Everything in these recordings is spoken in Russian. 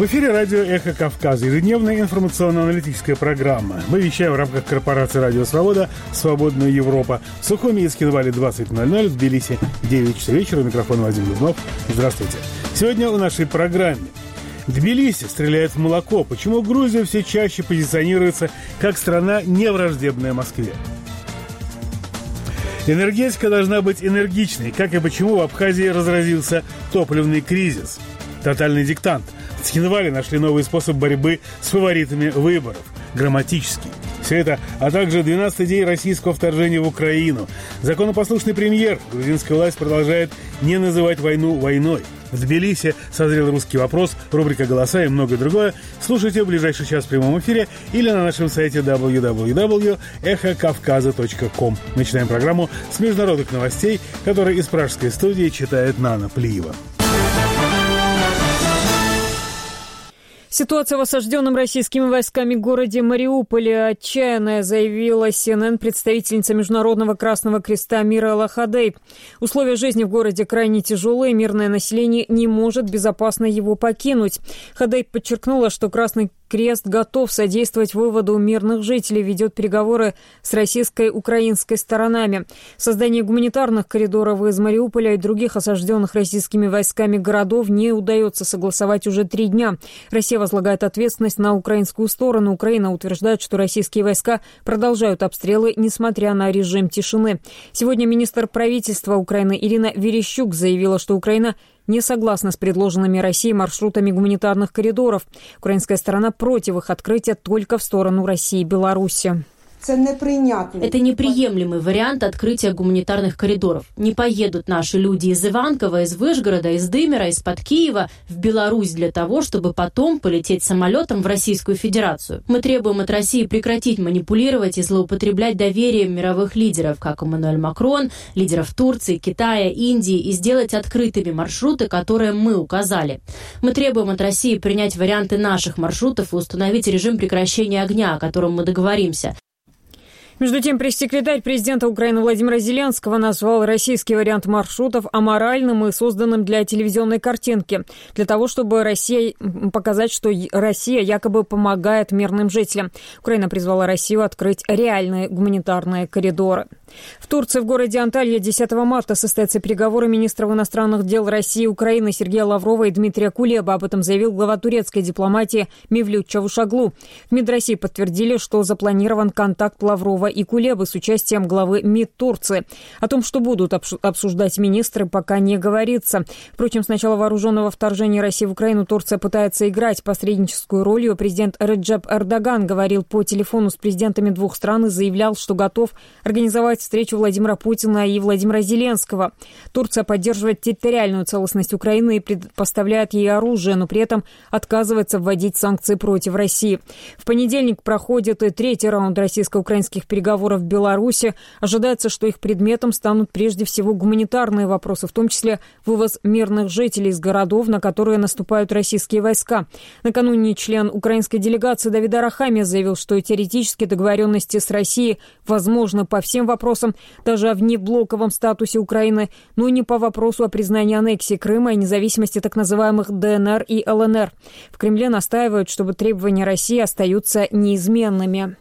В эфире радио «Эхо Кавказа», ежедневная информационно-аналитическая программа. Мы вещаем в рамках корпорации «Радио Свобода», «Свободная Европа». В Сухуми и Скинвале 20:00, в Тбилиси 9 часов вечера. У микрофона Вадим Дубнов. Здравствуйте. Сегодня в нашей программе. Тбилиси стреляет в молоко. Почему Грузия все чаще позиционируется как страна, невраждебная Москве? Энергетика должна быть энергичной. Как и почему в Абхазии разразился топливный кризис? Тотальный диктант. В Цхинвале нашли новый способ борьбы с фаворитами выборов – грамматический. Все это, а также 12-й день российского вторжения в Украину. Законопослушный премьер. Грузинская власть продолжает не называть войну войной. В Тбилиси созрел русский вопрос, рубрика «Голоса» и многое другое. Слушайте в ближайший час в прямом эфире или на нашем сайте www.ekhokavkaza.com. Начинаем программу с международных новостей, которые из пражской студии читает Нана Плиева. Ситуация в осажденном российскими войсками городе Мариуполе отчаянная, заявила CNN представительница Международного Красного Креста Мирала Хадей. Условия жизни в городе крайне тяжелые, мирное население не может безопасно его покинуть. Хадей подчеркнула, что Красный Крест готов содействовать выводу мирных жителей, ведет переговоры с российской и украинской сторонами. Создание гуманитарных коридоров из Мариуполя и других осажденных российскими войсками городов не удается согласовать уже 3 дня. Россия возлагает ответственность на украинскую сторону. Украина утверждает, что российские войска продолжают обстрелы, несмотря на режим тишины. Сегодня министр правительства Украины Ирина Верещук заявила, что Украина не согласна с предложенными Россией маршрутами гуманитарных коридоров. Украинская сторона против их открытия только в сторону России и Беларуси. Это неприемлемый вариант открытия гуманитарных коридоров. Не поедут наши люди из Иванкова, из Вышгорода, из Дымера, из-под Киева в Беларусь для того, чтобы потом полететь самолетом в Российскую Федерацию. Мы требуем от России прекратить манипулировать и злоупотреблять доверием мировых лидеров, как Эммануэль Макрон, лидеров Турции, Китая, Индии, и сделать открытыми маршруты, которые мы указали. Мы требуем от России принять варианты наших маршрутов и установить режим прекращения огня, о котором мы договоримся. Между тем, пресс-секретарь президента Украины Владимира Зеленского назвал российский вариант маршрутов аморальным и созданным для телевизионной картинки, для того, чтобы показать, что Россия якобы помогает мирным жителям. Украина призвала Россию открыть реальные гуманитарные коридоры. В Турции, в городе Анталья, 10 марта состоятся переговоры министров иностранных дел России и Украины Сергея Лаврова и Дмитрия Кулеба. Об этом заявил глава турецкой дипломатии Мевлют Чавушоглу. В МИД России подтвердили, что запланирован контакт Лаврова и Кулебы с участием главы МИД Турции. О том, что будут обсуждать министры, пока не говорится. Впрочем, с начала вооруженного вторжения России в Украину Турция пытается играть посредническую роль. Ее президент Реджеп Эрдоган говорил по телефону с президентами двух стран и заявлял, что готов организовать встречу Владимира Путина и Владимира Зеленского. Турция поддерживает территориальную целостность Украины и предоставляет ей оружие, но при этом отказывается вводить санкции против России. В понедельник проходит и 3-й раунд российско-украинских переговоров в Беларуси. Ожидается, что их предметом станут прежде всего гуманитарные вопросы, в том числе вывоз мирных жителей из городов, на которые наступают российские войска. Накануне член украинской делегации Давид Арахамия заявил, что теоретически договоренности с Россией возможны по всем вопросам, даже о внеблоковом статусе Украины, но не по вопросу о признании аннексии Крыма и независимости так называемых ДНР и ЛНР. В Кремле настаивают, чтобы требования России остаются неизменными.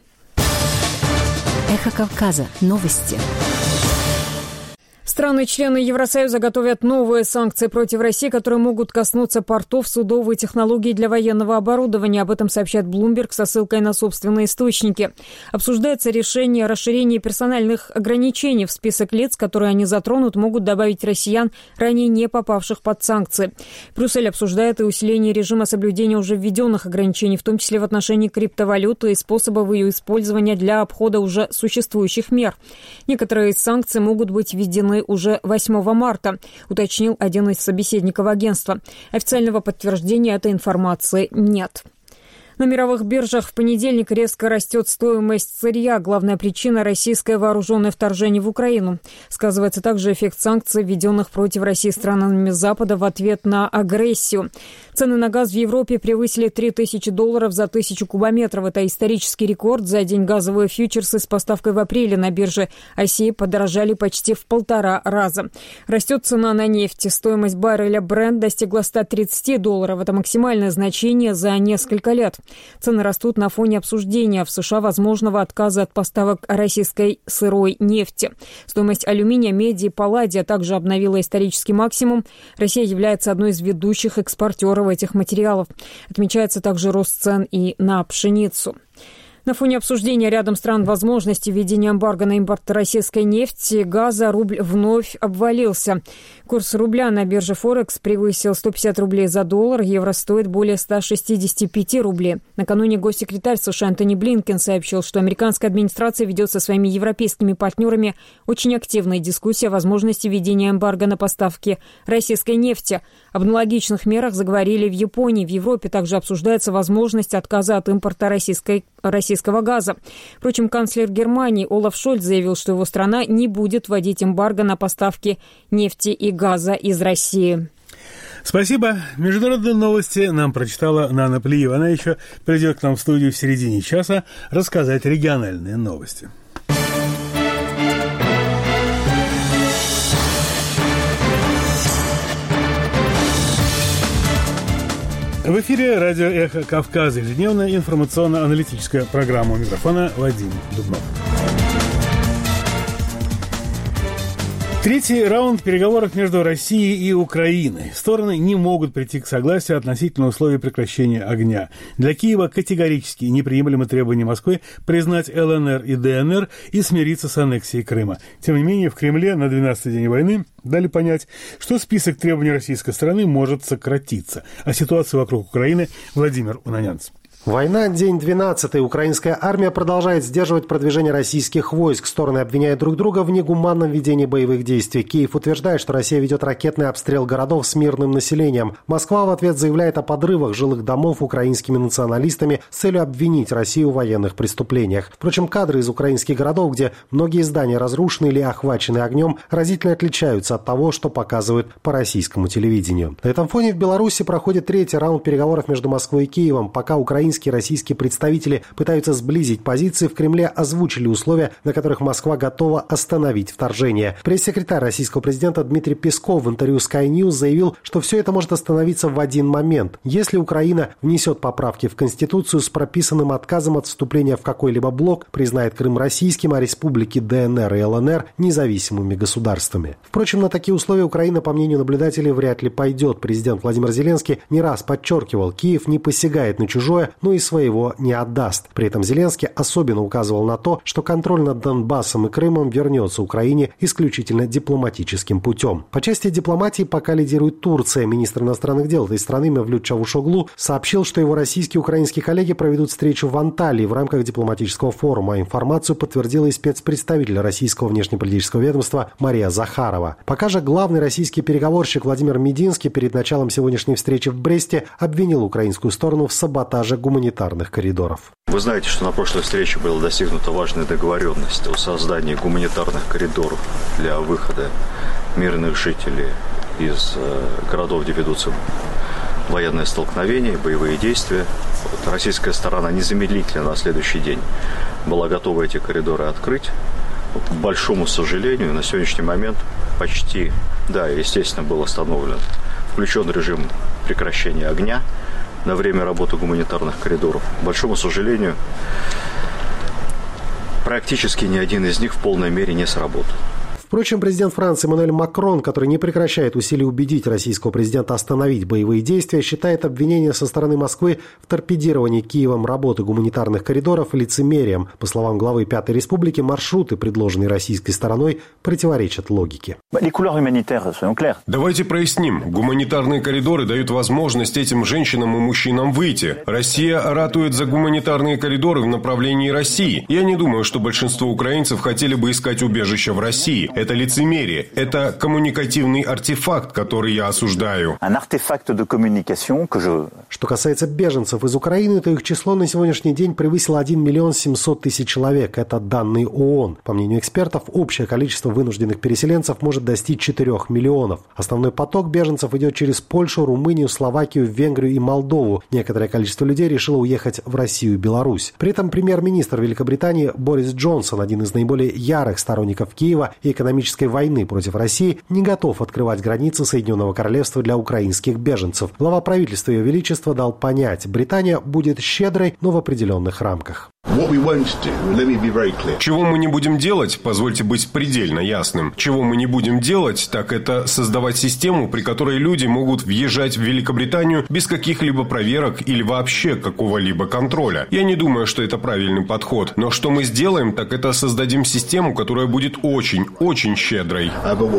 Эхо Кавказа. Новости. Страны-члены Евросоюза готовят новые санкции против России, которые могут коснуться портов, судов и технологий для военного оборудования. Об этом сообщает Bloomberg со ссылкой на собственные источники. Обсуждается решение о расширении персональных ограничений. В список лиц, которые они затронут, могут добавить россиян, ранее не попавших под санкции. Брюссель обсуждает и усиление режима соблюдения уже введенных ограничений, в том числе в отношении криптовалюты и способов ее использования для обхода уже существующих мер. Некоторые из санкций могут быть введены уже 8 марта, уточнил один из собеседников агентства. Официального подтверждения этой информации нет. На мировых биржах в понедельник резко растет стоимость сырья. Главная причина – российское вооруженное вторжение в Украину. Сказывается также эффект санкций, введенных против России странами Запада в ответ на агрессию. Цены на газ в Европе превысили $3000 за 1000 кубометров. Это исторический рекорд. За день газовые фьючерсы с поставкой в апреле на бирже России подорожали почти в 1,5 раза. Растет цена на нефть. Стоимость барреля Brent достигла $130. Это максимальное значение за несколько лет. Цены растут на фоне обсуждения в США возможного отказа от поставок российской сырой нефти. Стоимость алюминия, меди и палладия также обновила исторический максимум. Россия является одной из ведущих экспортеров этих материалов. Отмечается также рост цен и на пшеницу. На фоне обсуждения рядом стран возможности введения эмбарго на импорт российской нефти и газа рубль вновь обвалился. Курс рубля на бирже Форекс превысил 150 рублей за доллар, евро стоит более 165 рублей. Накануне госсекретарь США Антони Блинкен сообщил, что американская администрация ведет со своими европейскими партнерами очень активные дискуссии о возможности введения эмбарго на поставки российской нефти. Об аналогичных мерах заговорили в Японии. В Европе также обсуждается возможность отказа от импорта российского газа. Впрочем, канцлер Германии Олаф Шольц заявил, что его страна не будет вводить эмбарго на поставки нефти и газа из России. Спасибо. Международные новости нам прочитала Нана Плиева. Она еще придет к нам в студию в середине часа рассказать региональные новости. В эфире радио «Эхо Кавказа», ежедневная информационно-аналитическая программа. У микрофона Вадим Дубнов. Третий раунд переговоров между Россией и Украиной. Стороны не могут прийти к согласию относительно условий прекращения огня. Для Киева категорически неприемлемы требования Москвы признать ЛНР и ДНР и смириться с аннексией Крыма. Тем не менее, в Кремле на 12-й день войны дали понять, что список требований российской стороны может сократиться. О ситуации вокруг Украины Владимир Унанянц. Война, день 12. Украинская армия продолжает сдерживать продвижение российских войск. Стороны обвиняют друг друга в негуманном ведении боевых действий. Киев утверждает, что Россия ведет ракетный обстрел городов с мирным населением. Москва в ответ заявляет о подрывах жилых домов украинскими националистами с целью обвинить Россию в военных преступлениях. Впрочем, кадры из украинских городов, где многие здания разрушены или охвачены огнем, разительно отличаются от того, что показывают по российскому телевидению. На этом фоне в Беларуси проходит третий раунд переговоров между Москвой и Киевом. Пока украинские и российские представители пытаются сблизить позиции, в Кремле озвучили условия, на которых Москва готова остановить вторжение. Пресс-секретарь российского президента Дмитрий Песков в интервью Sky News заявил, что все это может остановиться в один момент. Если Украина внесет поправки в Конституцию с прописанным отказом от вступления в какой-либо блок, признает Крым российским, а республики ДНР и ЛНР независимыми государствами. Впрочем, на такие условия Украина, по мнению наблюдателей, вряд ли пойдет. Президент Владимир Зеленский не раз подчеркивал, Киев не посягает на чужое, но и своего не отдаст. При этом Зеленский особенно указывал на то, что контроль над Донбассом и Крымом вернется Украине исключительно дипломатическим путем. По части дипломатии пока лидирует Турция. Министр иностранных дел этой страны Мевлют Чавушоглу сообщил, что его российские и украинские коллеги проведут встречу в Анталии в рамках дипломатического форума. Информацию подтвердила и спецпредставитель российского внешнеполитического ведомства Мария Захарова. Пока же главный российский переговорщик Владимир Мединский перед началом сегодняшней встречи в Бресте обвинил украинскую сторону в саботаже гуманитарных коридоров. Вы знаете, что на прошлой встрече была достигнута важная договоренность о создании гуманитарных коридоров для выхода мирных жителей из городов, где ведутся военные столкновения, боевые действия. Российская сторона незамедлительно на следующий день была готова эти коридоры открыть. К большому сожалению, на сегодняшний момент почти, естественно, был остановлен, включен режим прекращения огня на время работы гуманитарных коридоров. К большому сожалению, практически ни один из них в полной мере не сработал. Впрочем, президент Франции Эммануэль Макрон, который не прекращает усилий убедить российского президента остановить боевые действия, считает обвинения со стороны Москвы в торпедировании Киевом работы гуманитарных коридоров лицемерием. По словам главы Пятой Республики, маршруты, предложенные российской стороной, противоречат логике. Давайте проясним. Гуманитарные коридоры дают возможность этим женщинам и мужчинам выйти. Россия ратует за гуманитарные коридоры в направлении России. Я не думаю, что большинство украинцев хотели бы искать убежище в России. Это лицемерие. Это коммуникативный артефакт, который я осуждаю. Что касается беженцев из Украины, то их число на сегодняшний день превысило 1 миллион 700 тысяч человек. Это данные ООН. По мнению экспертов, общее количество вынужденных переселенцев может достичь 4 миллионов. Основной поток беженцев идет через Польшу, Румынию, Словакию, Венгрию и Молдову. Некоторое количество людей решило уехать в Россию и Беларусь. При этом премьер-министр Великобритании Борис Джонсон, один из наиболее ярых сторонников Киева и экономической войны против России, не готов открывать границы Соединенного Королевства для украинских беженцев. Глава правительства Ее Величества дал понять, Британия будет щедрой, но в определенных рамках. Чего мы не будем делать, позвольте быть предельно ясным. Чего мы не будем делать, так это создавать систему, при которой люди могут въезжать в Великобританию без каких-либо проверок или вообще какого-либо контроля. Я не думаю, что это правильный подход. Но что мы сделаем, так это создадим систему, которая будет очень щедрой.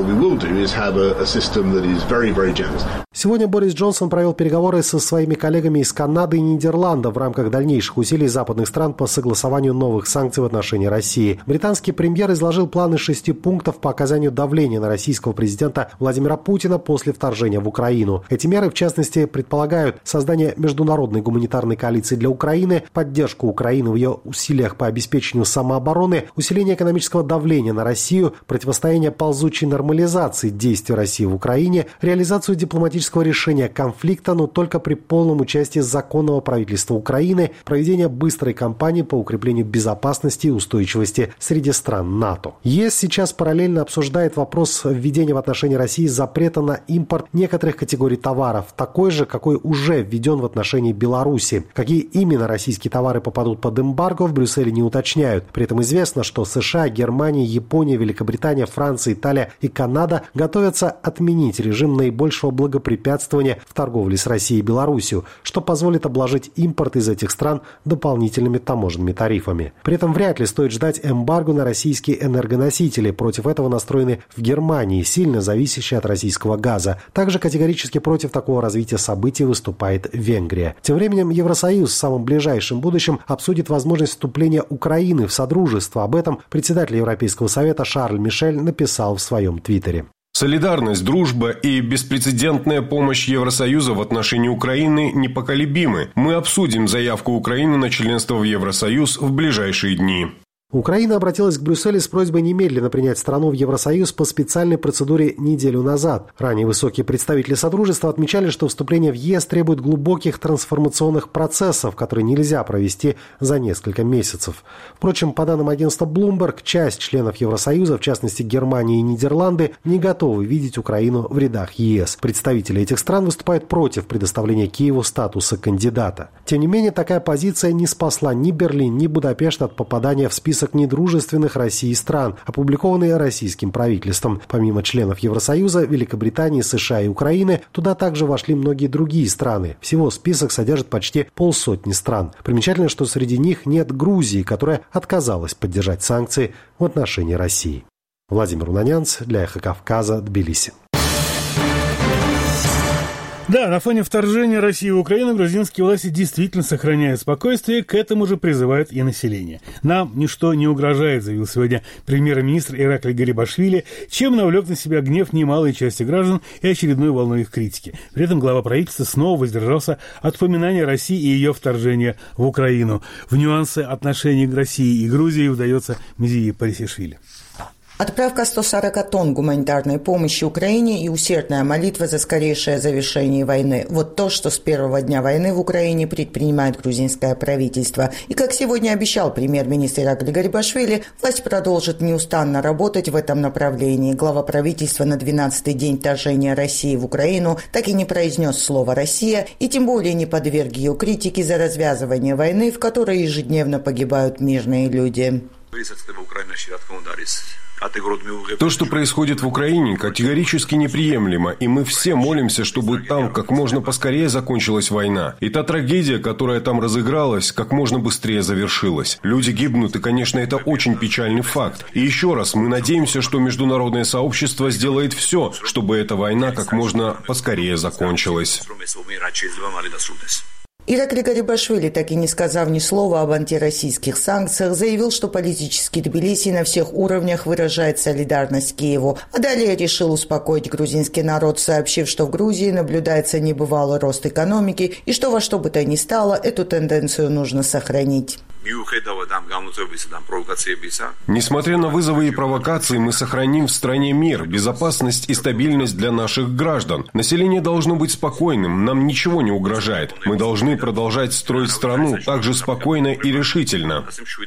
Сегодня Борис Джонсон провел переговоры со своими коллегами из Канады и Нидерландов в рамках дальнейших усилий западных стран по согласованию новых санкций в отношении России. Британский премьер изложил планы 6 пунктов по оказанию давления на российского президента Владимира Путина после вторжения в Украину. Эти меры, в частности, предполагают создание международной гуманитарной коалиции для Украины, поддержку Украины в ее усилиях по обеспечению самообороны, усиление экономического давления на Россию, противостояние ползучей нормализации действий России в Украине, реализацию дипломатического решения конфликта, но только при полном участии законного правительства Украины, проведение быстрой кампании по укреплению безопасности и устойчивости среди стран НАТО. ЕС сейчас параллельно обсуждает вопрос введения в отношении России запрета на импорт некоторых категорий товаров, такой же, какой уже введен в отношении Беларуси. Какие именно российские товары попадут под эмбарго, в Брюсселе не уточняют. При этом известно, что США, Германия, Япония, Великобритания, Франция, Италия и Канада готовятся отменить режим наибольшего благопрепятствования в торговле с Россией и Беларусью, что позволит обложить импорт из этих стран дополнительными таможенными тарифами. При этом вряд ли стоит ждать эмбарго на российские энергоносители. Против этого настроены в Германии, сильно зависящие от российского газа. Также категорически против такого развития событий выступает Венгрия. Тем временем Евросоюз в самом ближайшем будущем обсудит возможность вступления Украины в Содружество. Об этом председатель Европейского совета Шарль Мишель написал в своем твиттере. Солидарность, дружба и беспрецедентная помощь Евросоюза в отношении Украины непоколебимы. Мы обсудим заявку Украины на членство в Евросоюз в ближайшие дни. Украина обратилась к Брюсселю с просьбой немедленно принять страну в Евросоюз по специальной процедуре неделю назад. Ранее высокие представители Содружества отмечали, что вступление в ЕС требует глубоких трансформационных процессов, которые нельзя провести за несколько месяцев. Впрочем, по данным агентства Bloomberg, часть членов Евросоюза, в частности Германия и Нидерланды, не готовы видеть Украину в рядах ЕС. Представители этих стран выступают против предоставления Киеву статуса кандидата. Тем не менее, такая позиция не спасла ни Берлин, ни Будапешт от попадания в список недружественных России стран, опубликованные российским правительством. Помимо членов Евросоюза, Великобритании, США и Украины, туда также вошли многие другие страны. Всего список содержит почти 50 стран. Примечательно, что среди них нет Грузии, которая отказалась поддержать санкции в отношении России. Владимир Унанянц для «Эхо Кавказа», Тбилиси. Да, на фоне вторжения России в Украину грузинские власти действительно сохраняют спокойствие, к этому же призывают и население. «Нам ничто не угрожает», заявил сегодня премьер-министр Ираклий Гарибашвили, чем навлек на себя гнев немалой части граждан и очередной волной их критики. При этом глава правительства снова воздержался от упоминания России и ее вторжения в Украину. В нюансы отношений к России и Грузии вдается Мзии Парисишвили. Отправка 140 тонн гуманитарной помощи Украине и усердная молитва за скорейшее завершение войны. Вот то, что с первого дня войны в Украине предпринимает грузинское правительство. И, как сегодня обещал премьер-министр Ираклий Гарибашвили, власть продолжит неустанно работать в этом направлении. Глава правительства на 12-й день вторжения России в Украину так и не произнес слово «Россия» и тем более не подверг ее критике за развязывание войны, в которой ежедневно погибают мирные люди. То, что происходит в Украине, категорически неприемлемо, и мы все молимся, чтобы там как можно поскорее закончилась война. И та трагедия, которая там разыгралась, как можно быстрее завершилась. Люди гибнут, и, конечно, это очень печальный факт. И еще раз, мы надеемся, что международное сообщество сделает все, чтобы эта война как можно поскорее закончилась. Ираклий Гарибашвили, так и не сказав ни слова об антироссийских санкциях, заявил, что политический Тбилиси на всех уровнях выражает солидарность Киеву. А далее решил успокоить грузинский народ, сообщив, что в Грузии наблюдается небывалый рост экономики и что во что бы то ни стало, эту тенденцию нужно сохранить. Несмотря на вызовы и провокации, мы сохраним в стране мир, безопасность и стабильность для наших граждан. Население должно быть спокойным, нам ничего не угрожает. Мы должны продолжать строить страну так же спокойно и решительно.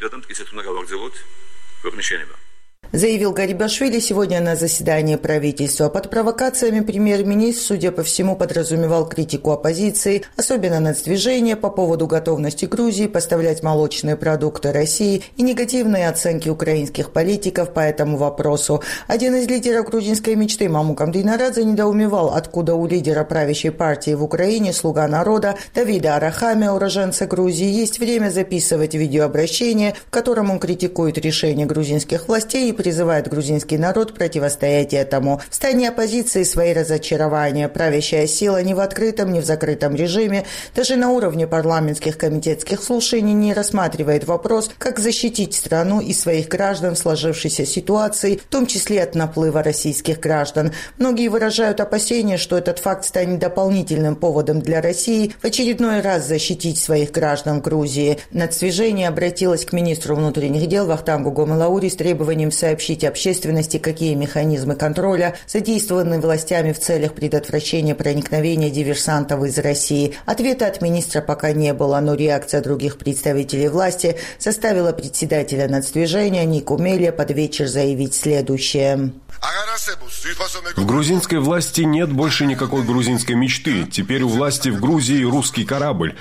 Заявил Гарибашвили сегодня на заседании правительства. Под провокациями премьер-министр, судя по всему, подразумевал критику оппозиции, особенно нацдвижения по поводу готовности Грузии поставлять молочные продукты России и негативные оценки украинских политиков по этому вопросу. Один из лидеров грузинской мечты Мамукам Дейнарадзе недоумевал, откуда у лидера правящей партии в Украине «Слуга народа» Давида Арахамия, уроженца Грузии, есть время записывать видеообращение, в котором он критикует решения грузинских властей и призывает грузинский народ противостоять этому. В стане оппозиции свои разочарования. Правящая сила ни в открытом, ни в закрытом режиме, даже на уровне парламентских комитетских слушаний не рассматривает вопрос, как защитить страну и своих граждан в сложившейся ситуации, в том числе от наплыва российских граждан. Многие выражают опасения, что этот факт станет дополнительным поводом для России в очередной раз защитить своих граждан в Грузии. Нацдвижение обратилось к министру внутренних дел Вахтангу Гомелаури с требованием сообщить общественности, какие механизмы контроля задействованы властями в целях предотвращения проникновения диверсантов из России. Ответа от министра пока не было, но реакция других представителей власти заставила председателя нацдвижения Нику Мелия под вечер заявить следующее. В грузинской власти нет больше никакой грузинской мечты. Теперь у власти в Грузии русский корабль.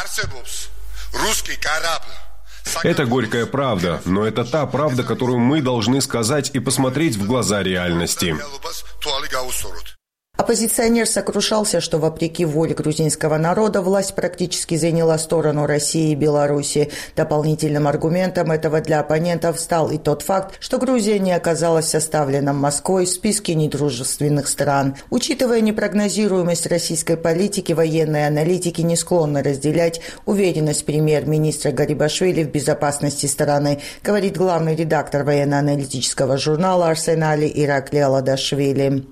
Это горькая правда, но это та правда, которую мы должны сказать и посмотреть в глаза реальности. Оппозиционер сокрушался, что вопреки воле грузинского народа власть практически заняла сторону России и Беларуси. Дополнительным аргументом этого для оппонентов стал и тот факт, что Грузия не оказалась составлена Москвой в списке недружественных стран. Учитывая непрогнозируемость российской политики, военные аналитики не склонны разделять уверенность премьер-министра Гарибашвили в безопасности страны, говорит главный редактор военно-аналитического журнала «Арсенали» Ираклий Аладашвили.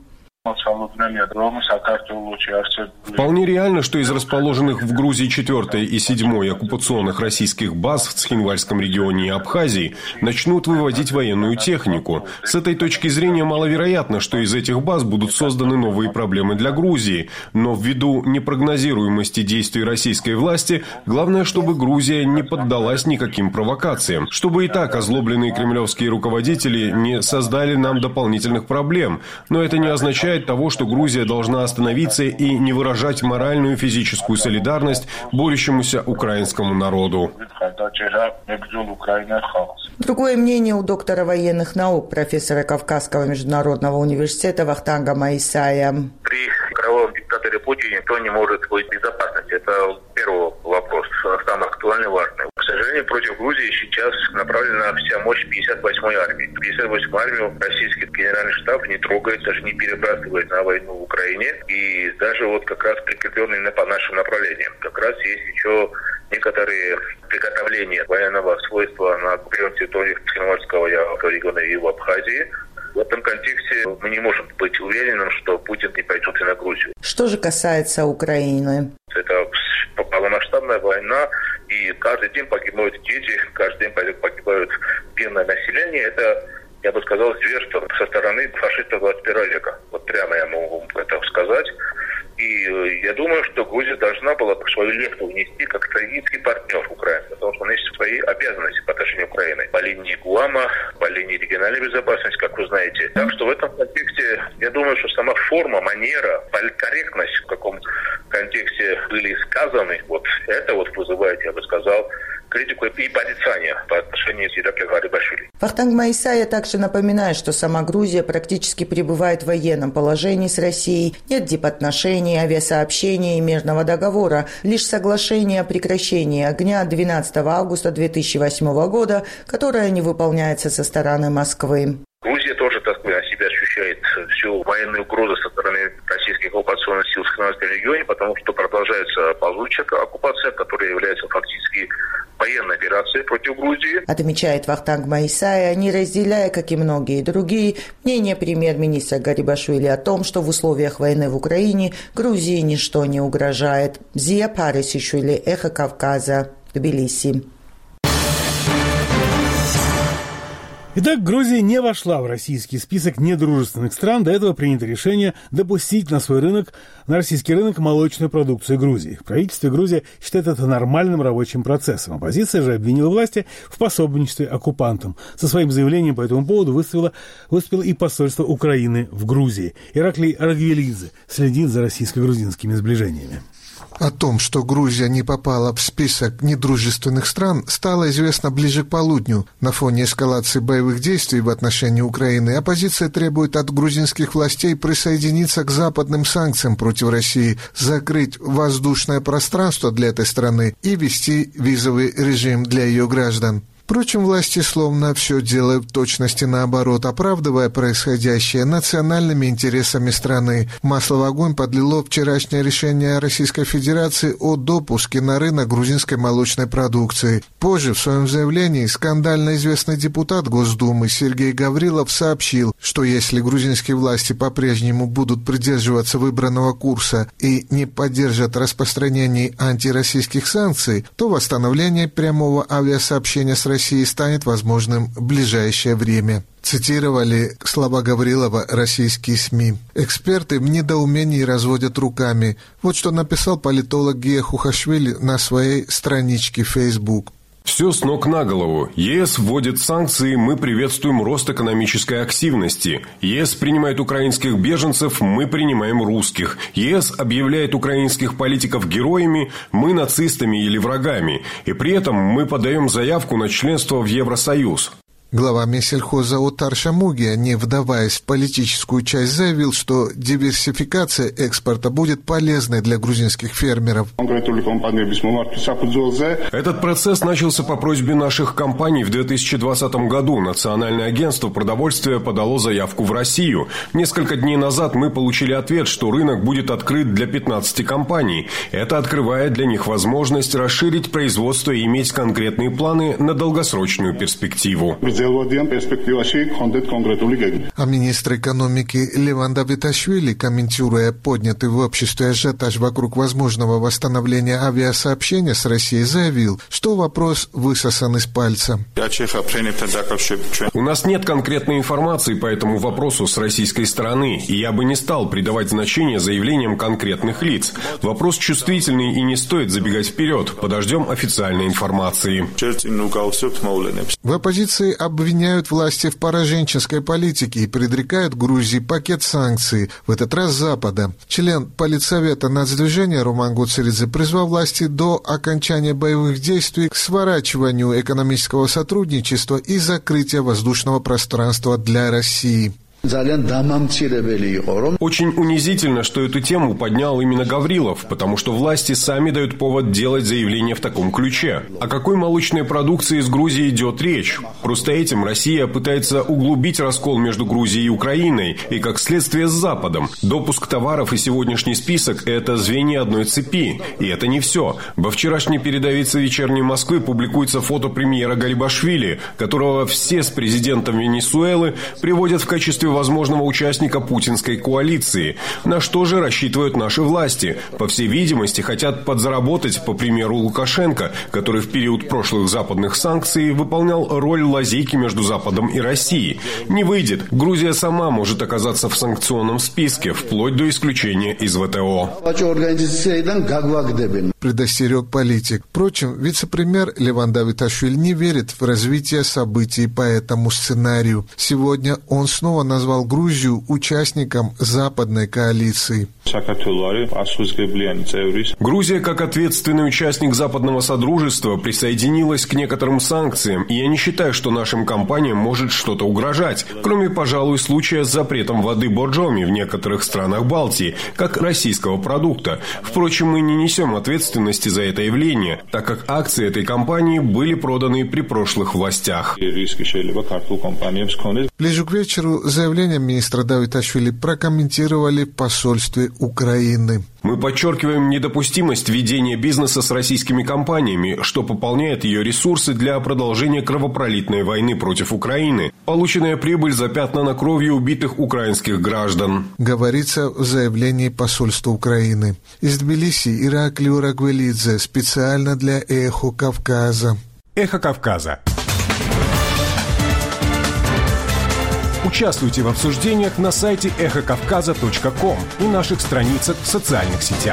Вполне реально, что из расположенных в Грузии 4-й и 7-й оккупационных российских баз в Цхинвальском регионе и Абхазии начнут выводить военную технику. С этой точки зрения маловероятно, что из этих баз будут созданы новые проблемы для Грузии. Но ввиду непрогнозируемости действий российской власти, главное, чтобы Грузия не поддалась никаким провокациям. Чтобы и так озлобленные кремлевские руководители не создали нам дополнительных проблем. Но это не означает того, что Грузия должна остановиться и не выражать моральную и физическую солидарность борющемуся украинскому народу. Другое мнение у доктора военных наук, профессора Кавказского международного университета Вахтанга Маисая. При кровавом диктаторе Путине никто не может быть в безопасности. Это первый вопрос, самый актуальный, важный. К сожалению, против Грузии сейчас направлена вся мощь 58-й армии. 58-ю армию российский генеральный штаб не трогает, даже не перебрасывает на войну в Украине. И даже вот как раз прикрепленные по нашим направлениям. Как раз есть еще некоторые приготовления военного свойства на оккупированных территориях Цхинвальского региона и в Абхазии. В этом контексте мы не можем быть уверенным, что Путин не пойдет и на Грузию. Что же касается Украины? Это полномасштабная война, и каждый день погибают дети, каждый день погибают мирное население. Это, я бы сказал, зверство со стороны фашистов 21 века. Вот прямо я могу это сказать. И я думаю, что Грузия должна была свою лепту внести как стратегический партнер Украины, потому что она есть свои обязанности по отношению к Украине. По линии ГУАМа, по линии региональной безопасности, как вы знаете. Так что в этом контексте, я думаю, что сама форма, манера, политкорректность, в каком контексте были сказаны, вот это вот вызывает, я бы сказал, критику и порицание по отношению к Ираклию Гарибашвили. Вахтанг Маисая также напоминает, что сама Грузия практически пребывает в военном положении с Россией. Нет дипотношений, авиасообщения и мирного договора. Лишь соглашение о прекращении огня 12 августа 2008 года, которое не выполняется со стороны Москвы. Грузия тоже, так сказать, себе ощущает всю военную угрозу со стороны российских оккупационных сил в Скандинавском регионе, потому что продолжается ползучая оккупация, которая является фактически военной операцией против Грузии. Отмечает Вахтанг Маисая, не разделяя, как и многие другие, мнение премьер-министра Гарибашвили о том, что в условиях войны в Украине Грузии ничто не угрожает. Зия Парисишвили, Эхо Кавказа, Тбилиси. Итак, Грузия не вошла в российский список недружественных стран. До этого принято решение допустить на российский рынок молочную продукцию Грузии. В правительстве Грузии считает это нормальным рабочим процессом. Оппозиция же обвинила власти в пособничестве оккупантам. Со своим заявлением по этому поводу выступило и посольство Украины в Грузии. Ираклий Аргвелидзе следит за российско-грузинскими сближениями. О том, что Грузия не попала в список недружественных стран, стало известно ближе к полудню. На фоне эскалации боевых действий в отношении Украины оппозиция требует от грузинских властей присоединиться к западным санкциям против России, закрыть воздушное пространство для этой страны и ввести визовый режим для ее граждан. Впрочем, власти словно все делают в точности наоборот, оправдывая происходящее национальными интересами страны. Масло в огонь подлило вчерашнее решение Российской Федерации о допуске на рынок грузинской молочной продукции. Позже в своем заявлении скандально известный депутат Госдумы Сергей Гаврилов сообщил, что если грузинские власти по-прежнему будут придерживаться выбранного курса и не поддержат распространение антироссийских санкций, то восстановление прямого авиасообщения с Россией станет возможным в ближайшее время. Цитировали слова Гаврилова российские СМИ. Эксперты в недоумении разводят руками. Вот что написал политолог Гия Хухашвили на своей страничке Facebook. Все с ног на голову. ЕС вводит санкции, мы приветствуем рост экономической активности. ЕС принимает украинских беженцев, мы принимаем русских. ЕС объявляет украинских политиков героями, мы нацистами или врагами. И при этом мы подаем заявку на членство в Евросоюз. Глава Минсельхоза Отар Шамугия, не вдаваясь в политическую часть, заявил, что диверсификация экспорта будет полезной для грузинских фермеров. Этот процесс начался по просьбе наших компаний в 2020 году. Национальное агентство продовольствия подало заявку в Россию. Несколько дней назад мы получили ответ, что рынок будет открыт для 15 компаний. Это открывает для них возможность расширить производство и иметь конкретные планы на долгосрочную перспективу. А министр экономики Леван Давиташвили, комментируя поднятый в обществе ажиотаж вокруг возможного восстановления авиасообщения с Россией, заявил, что вопрос высосан из пальца. У нас нет конкретной информации по этому вопросу с российской стороны, и я бы не стал придавать значение заявлениям конкретных лиц. Вопрос чувствительный и не стоит забегать вперед. Подождем официальной информации. В оппозиции обвиняют власти в пораженческой политике и предрекают Грузии пакет санкций, в этот раз Запада. Член Политсовета нацдвижения Роман Гуцеридзе призвал власти до окончания боевых действий к сворачиванию экономического сотрудничества и закрытия воздушного пространства для России. Очень унизительно, что эту тему поднял именно Гаврилов, потому что власти сами дают повод делать заявление в таком ключе. О какой молочной продукции из Грузии идет речь? Просто этим Россия пытается углубить раскол между Грузией и Украиной, и как следствие с Западом. Допуск товаров и сегодняшний список – это звенья одной цепи. И это не все. Во вчерашней передовице «Вечерней Москвы» публикуется фото премьера Гарибашвили, которого все с президентом Венесуэлы приводят в качестве возможного участника путинской коалиции. На что же рассчитывают наши власти? По всей видимости, хотят подзаработать, по примеру Лукашенко, который в период прошлых западных санкций выполнял роль лазейки между Западом и Россией. Не выйдет. Грузия сама может оказаться в санкционном списке, вплоть до исключения из ВТО. Предостерег политик. Впрочем, вице-премьер Леван Давиташвили не верит в развитие событий по этому сценарию. Сегодня он снова назвал Грузию участником западной коалиции. Грузия, как ответственный участник западного содружества, присоединилась к некоторым санкциям, и я не считаю, что нашим компаниям может что-то угрожать, кроме, пожалуй, случая с запретом воды Боржоми в некоторых странах Балтии, как российского продукта. Впрочем, мы не несем ответственности за это явление, так как акции этой компании были проданы при прошлых властях. Ближе к вечеру заявление министра Давиташвили прокомментировали в посольстве Украины. Мы подчеркиваем недопустимость ведения бизнеса с российскими компаниями, что пополняет ее ресурсы для продолжения кровопролитной войны против Украины. Полученная прибыль запятнана кровью убитых украинских граждан. Говорится в заявлении посольства Украины. Из Тбилиси Ираклий Урагвелидзе специально для «Эхо Кавказа». «Эхо Кавказа». Участвуйте в обсуждениях на сайте эхокавказа.ком и наших страницах в социальных сетях.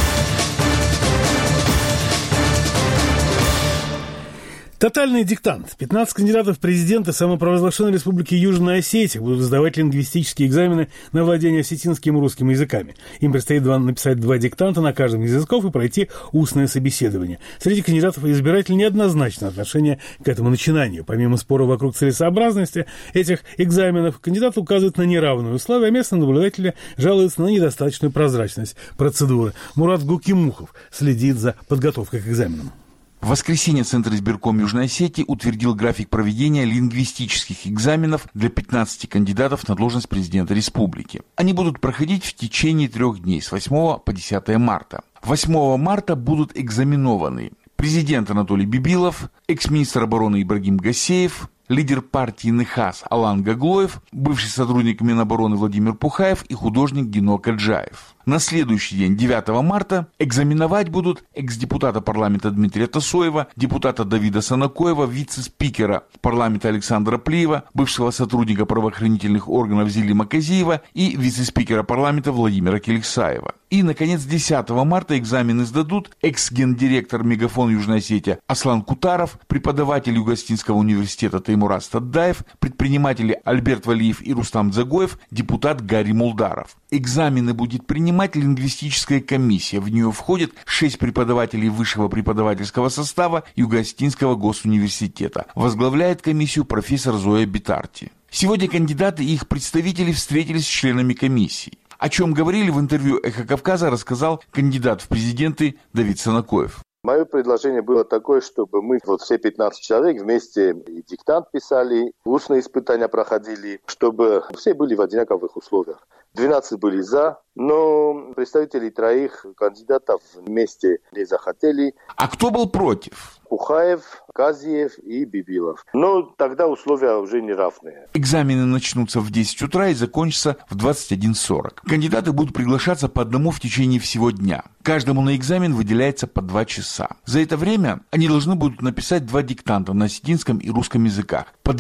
Тотальный диктант. 15 кандидатов в президенты самопровозглашенной республики Южная Осетия будут сдавать лингвистические экзамены на владение осетинским и русским языками. Им предстоит написать 2 диктанта на каждом из языков и пройти устное собеседование. Среди кандидатов и избирателей неоднозначное отношение к этому начинанию. Помимо спора вокруг целесообразности этих экзаменов, кандидаты указывают на неравные условия, а местные наблюдатели жалуются на недостаточную прозрачность процедуры. Мурат Гукимухов следит за подготовкой к экзаменам. В воскресенье Центр избирком Южной Осетии утвердил график проведения лингвистических экзаменов для 15 кандидатов на должность президента республики. Они будут проходить в течение 3 дней с 8 по 10 марта. 8 марта будут экзаменованы президент Анатолий Бибилов, экс-министр обороны Ибрагим Гасеев, лидер партии НХАС Алан Гаглоев, бывший сотрудник Минобороны Владимир Пухаев и художник Гино Каджаев. На следующий день, 9 марта, экзаменовать будут экс-депутата парламента Дмитрия Тасоева, депутата Давида Санакоева, вице-спикера парламента Александра Плиева, бывшего сотрудника правоохранительных органов Зилима Казиева и вице-спикера парламента Владимира Келексаева. И, наконец, 10 марта экзамены сдадут экс-гендиректор Мегафон Южной Осетии Аслан Кутаров, преподаватель Юго-Осетинского университета Таймураз Стаддаев, предприниматели Альберт Валиев и Рустам Дзагоев, депутат Гарри Мулдаров. Экзамены будет принимать лингвистическая комиссия. В нее входят 6 преподавателей высшего преподавательского состава Юго-Осетинского госуниверситета. Возглавляет комиссию профессор Зоя Битарти. Сегодня кандидаты и их представители встретились с членами комиссии. О чем говорили в интервью «Эхо Кавказа», рассказал кандидат в президенты Давид Санакоев. Мое предложение было такое, чтобы мы, все 15 человек, вместе и диктант писали, устные испытания проходили, чтобы все были в одинаковых условиях. 12 были за, но представители 3 кандидатов вместе не захотели. А кто был против? Пухаев, Казиев и Бибилов. Но тогда условия уже не равные. Экзамены начнутся в 10 утра и закончатся в 21:40. Кандидаты будут приглашаться по одному в течение всего дня. Каждому на экзамен выделяется по 2 часа. За это время они должны будут написать 2 диктанта на осетинском и русском языках. По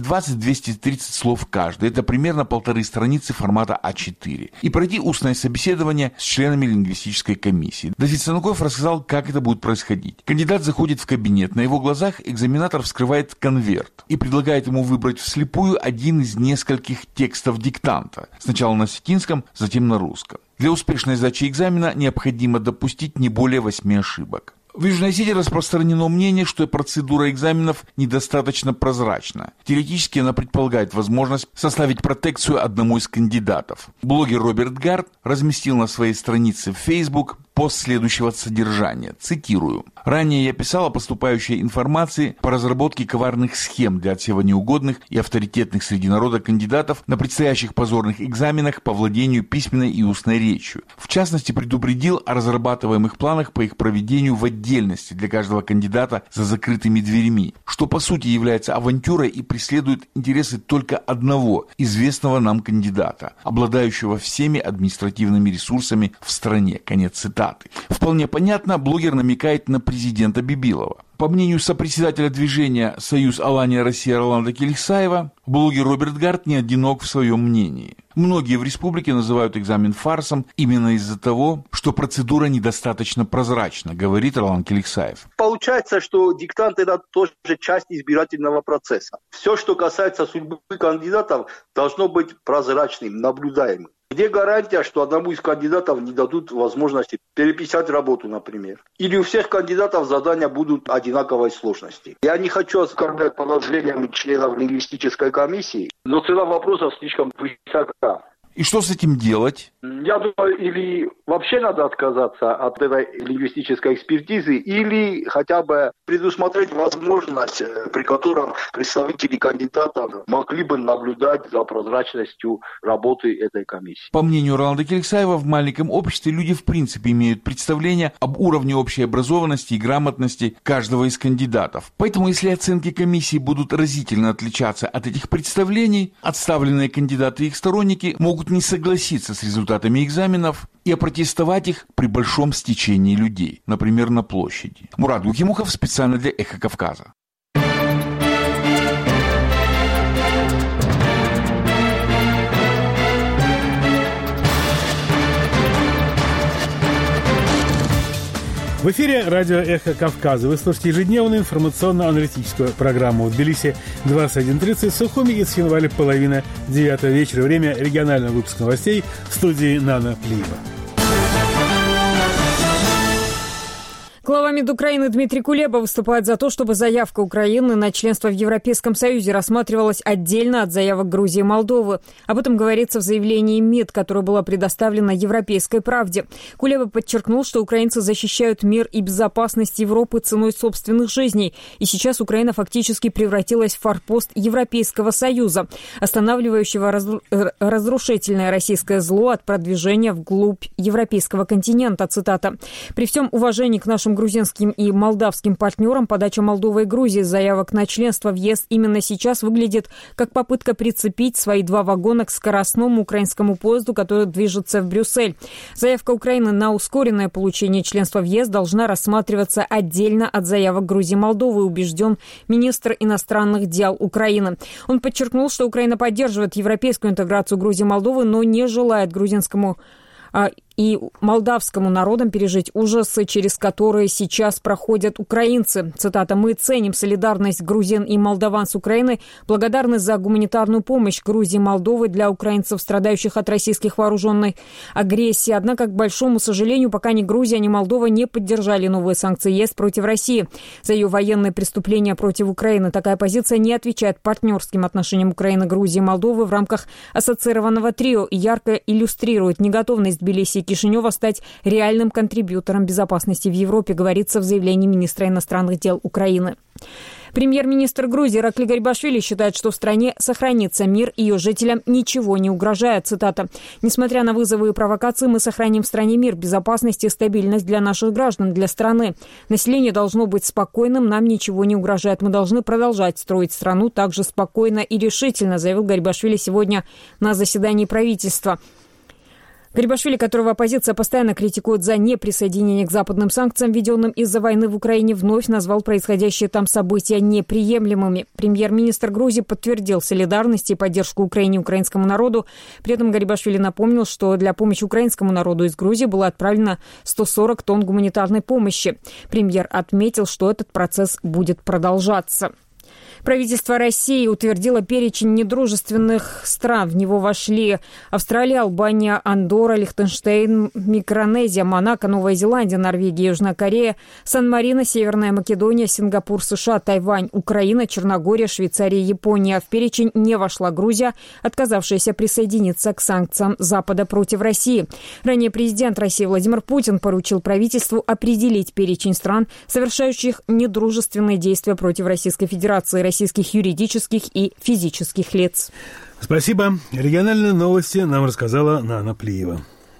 220-230 слов каждый. Это примерно 1,5 страницы формата А4. И пройти устное собеседование с членами лингвистической комиссии. Давид Санакоев рассказал, как это будет происходить. Кандидат заходит в кабинет. На его глазах экзаменатор вскрывает конверт и предлагает ему выбрать вслепую один из нескольких текстов диктанта. Сначала на осетинском, затем на русском. Для успешной сдачи экзамена необходимо допустить не более 8 ошибок. В Южной Осетии распространено мнение, что процедура экзаменов недостаточно прозрачна. Теоретически она предполагает возможность составить протекцию одному из кандидатов. Блогер Роберт Гард разместил на своей странице в Facebook пост следующего содержания. Цитирую. «Ранее я писал о поступающей информации по разработке коварных схем для отсева неугодных и авторитетных среди народа кандидатов на предстоящих позорных экзаменах по владению письменной и устной речью. В частности, предупредил о разрабатываемых планах по их проведению в отдельности для каждого кандидата за закрытыми дверьми, что по сути является авантюрой и преследует интересы только одного известного нам кандидата, обладающего всеми административными ресурсами в стране». Конец цитаты. Вполне понятно, блогер намекает на президента Бибилова. По мнению сопредседателя движения «Союз Алания Россия» Роланда Келексаева, блогер Роберт Гард не одинок в своем мнении. Многие в республике называют экзамен фарсом именно из-за того, что процедура недостаточно прозрачна, говорит Роланд Келексаев. Получается, что диктант – это тоже часть избирательного процесса. Все, что касается судьбы кандидатов, должно быть прозрачным, наблюдаемым. Где гарантия, что одному из кандидатов не дадут возможности переписать работу, например? Или у всех кандидатов задания будут одинаковой сложности? Я не хочу оскорблять положением членов лингвистической комиссии, но цена вопросов слишком высока. И что с этим делать? Я думаю, или вообще надо отказаться от этой лингвистической экспертизы, или хотя бы предусмотреть возможность, при которой представители кандидатов могли бы наблюдать за прозрачностью работы этой комиссии. По мнению Роланда Кириксаева, в маленьком обществе люди в принципе имеют представление об уровне общей образованности и грамотности каждого из кандидатов. Поэтому, если оценки комиссии будут разительно отличаться от этих представлений, отставленные кандидаты и их сторонники могут не согласиться с результатами экзаменов и опротестовать их при большом стечении людей, например, на площади. Мурат Гухимухов специально для «Эхо Кавказа». В эфире радио «Эхо Кавказа». Вы слушаете ежедневную информационно-аналитическую программу в Тбилиси 21:30, в Сухуми и Цхинвале половина 9 вечера. Время регионального выпуска новостей в студии Нана Плиева. Глава МИД Украины Дмитрий Кулеба выступает за то, чтобы заявка Украины на членство в Европейском Союзе рассматривалась отдельно от заявок Грузии и Молдовы. Об этом говорится в заявлении МИД, которое было предоставлено «Европейской правде». Кулеба подчеркнул, что украинцы защищают мир и безопасность Европы ценой собственных жизней. И сейчас Украина фактически превратилась в форпост Европейского Союза, останавливающего разрушительное российское зло от продвижения вглубь европейского континента. Цитата. «При всем уважении к нашим грузинским и молдавским партнерам подача Молдовы и Грузии заявок на членство в ЕС именно сейчас выглядит как попытка прицепить свои два вагона к скоростному украинскому поезду, который движется в Брюссель. Заявка Украины на ускоренное получение членства в ЕС должна рассматриваться отдельно от заявок Грузии и Молдовы, убежден министр иностранных дел Украины. Он подчеркнул, что Украина поддерживает европейскую интеграцию Грузии и Молдовы, но не желает грузинскому и молдавскому народам пережить ужасы, через которые сейчас проходят украинцы. Цитата. «Мы ценим солидарность грузин и молдаван с Украиной, благодарны за гуманитарную помощь Грузии и Молдовы для украинцев, страдающих от российских вооруженной агрессии. Однако, к большому сожалению, пока ни Грузия, ни Молдова не поддержали новые санкции ЕС против России за ее военные преступления против Украины. Такая позиция не отвечает партнерским отношениям Украины, Грузии и Молдовы в рамках ассоциированного трио и ярко иллюстрирует неготовность Тбилиси и Кишинева стать реальным контрибьютором безопасности в Европе, говорится в заявлении министра иностранных дел Украины. Премьер-министр Грузии Иракли Гарибашвили считает, что в стране сохранится мир, ее жителям ничего не угрожает. Цитата. «Несмотря на вызовы и провокации, мы сохраним в стране мир, безопасность и стабильность для наших граждан, для страны. Население должно быть спокойным, нам ничего не угрожает. Мы должны продолжать строить страну также спокойно и решительно», заявил Гарибашвили сегодня на заседании правительства. Гарибашвили, которого оппозиция постоянно критикует за неприсоединение к западным санкциям, введенным из-за войны в Украине, вновь назвал происходящие там события неприемлемыми. Премьер-министр Грузии подтвердил солидарность и поддержку Украине и украинскому народу. При этом Гарибашвили напомнил, что для помощи украинскому народу из Грузии было отправлено 140 тонн гуманитарной помощи. Премьер отметил, что этот процесс будет продолжаться. Правительство России утвердило перечень недружественных стран. В него вошли Австралия, Албания, Андорра, Лихтенштейн, Микронезия, Монако, Новая Зеландия, Норвегия, Южная Корея, Сан-Марино, Северная Македония, Сингапур, США, Тайвань, Украина, Черногория, Швейцария, Япония. В перечень не вошла Грузия, отказавшаяся присоединиться к санкциям Запада против России. Ранее президент России Владимир Путин поручил правительству определить перечень стран, совершающих недружественные действия против Российской Федерации, российских юридических и физических лиц. Спасибо. Региональные новости нам рассказала Нана Плиева.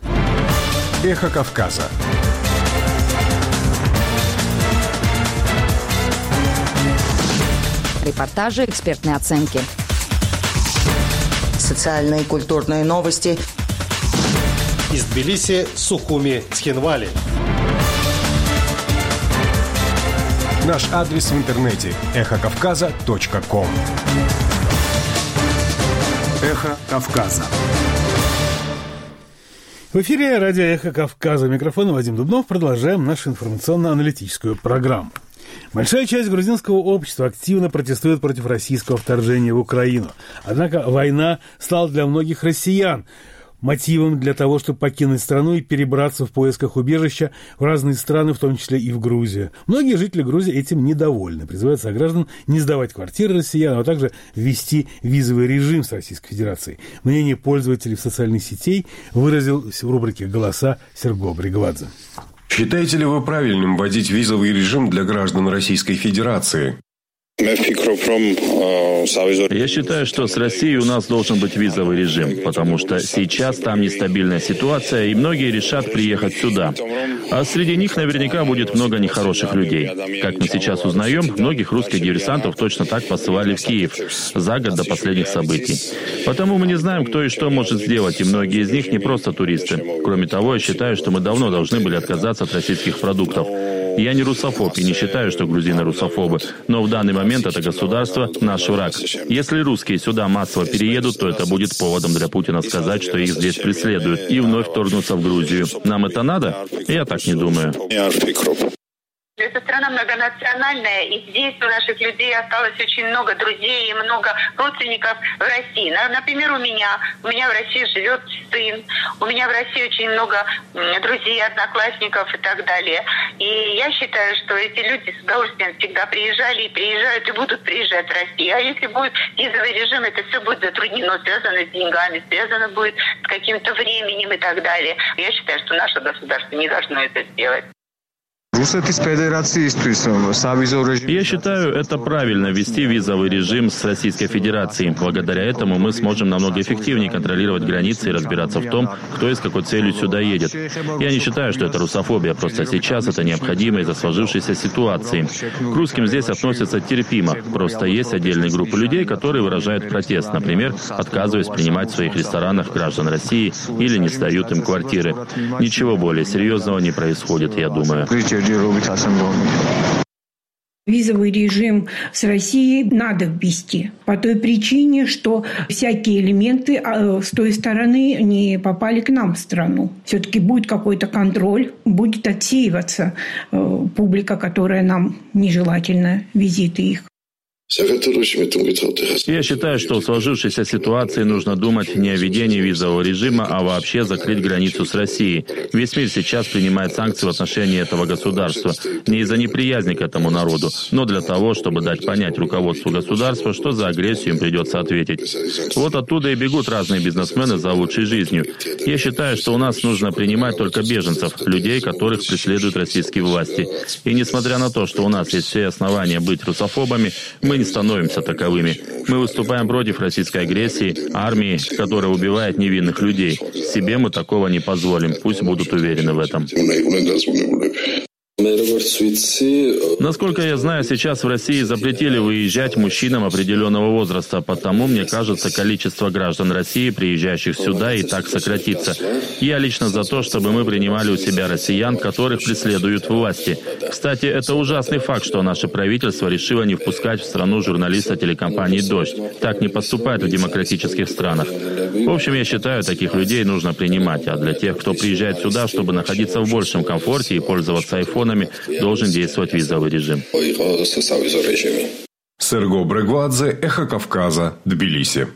Эхо Кавказа. Репортажи, экспертные оценки. Социальные и культурные новости. Из Тбилиси, Сухуми, Цхинвали. Наш адрес в интернете – эхокавказа.ком. Эхо Кавказа. В эфире радио «Эхо Кавказа». Микрофон Вадим Дубнов. Продолжаем нашу информационно-аналитическую программу. Большая часть грузинского общества активно протестует против российского вторжения в Украину. Однако война стала для многих россиян мотивом для того, чтобы покинуть страну и перебраться в поисках убежища в разные страны, в том числе и в Грузию. Многие жители Грузии этим недовольны. Призывают сограждан не сдавать квартиры россиянам, а также ввести визовый режим с Российской Федерацией. Мнение пользователей в социальных сетей выразил в рубрике «Голоса» Серго Бригвадзе. Считаете ли вы правильным вводить визовый режим для граждан Российской Федерации? Я считаю, что с Россией у нас должен быть визовый режим, потому что сейчас там нестабильная ситуация, и многие решат приехать сюда. А среди них наверняка будет много нехороших людей. Как мы сейчас узнаем, многих русских диверсантов точно так посылали в Киев за год до последних событий. Потому мы не знаем, кто и что может сделать, и многие из них не просто туристы. Кроме того, я считаю, что мы давно должны были отказаться от российских продуктов. Я не русофоб и не считаю, что грузины русофобы, но в данный момент это государство – наш враг. Если русские сюда массово переедут, то это будет поводом для Путина сказать, что их здесь преследуют, и вновь вторгнуться в Грузию. Нам это надо? Я так не думаю. Эта страна многонациональная, и здесь у наших людей осталось очень много друзей и много родственников в России. Например, у меня в России живет сын, у меня в России очень много друзей, одноклассников и так далее. И я считаю, что эти люди с удовольствием всегда приезжали и приезжают, и будут приезжать в Россию. А если будет визовый режим, это все будет затруднено, связано с деньгами, связано будет с каким-то временем и так далее. Я считаю, что наше государство не должно это сделать. Я считаю, это правильно ввести визовый режим с Российской Федерацией. Благодаря этому мы сможем намного эффективнее контролировать границы и разбираться в том, кто и с какой целью сюда едет. Я не считаю, что это русофобия, просто сейчас это необходимо из-за сложившейся ситуации. К русским здесь относятся терпимо. Просто есть отдельные группы людей, которые выражают протест, например, отказываясь принимать в своих ресторанах граждан России или не сдают им квартиры. Ничего более серьезного не происходит, я думаю. Визовый режим с Россией надо ввести по той причине, что всякие элементы с той стороны не попали к нам в страну. Все-таки будет какой-то контроль, будет отсеиваться публика, которая нам нежелательна, визиты их. Я считаю, что в сложившейся ситуации нужно думать не о введении визового режима, а вообще закрыть границу с Россией. Весь мир сейчас принимает санкции в отношении этого государства. Не из-за неприязни к этому народу, но для того, чтобы дать понять руководству государства, что за агрессию им придется ответить. Вот оттуда и бегут разные бизнесмены за лучшей жизнью. Я считаю, что у нас нужно принимать только беженцев, людей, которых преследуют российские власти. И несмотря на то, что у нас есть все основания быть русофобами, мы не становимся таковыми. Мы выступаем против российской агрессии, армии, которая убивает невинных людей. Себе мы такого не позволим. Пусть будут уверены в этом. Насколько я знаю, сейчас в России запретили выезжать мужчинам определенного возраста, потому, мне кажется, количество граждан России, приезжающих сюда, и так сократится. Я лично за то, чтобы мы принимали у себя россиян, которых преследуют власти. Кстати, это ужасный факт, что наше правительство решило не впускать в страну журналиста телекомпании «Дождь». Так не поступают в демократических странах. В общем, я считаю, таких людей нужно принимать, а для тех, кто приезжает сюда, чтобы находиться в большем комфорте и пользоваться айфонами, должен действовать визовый режим. Серго Бригвадзе, Эхо Кавказа, Тбилиси.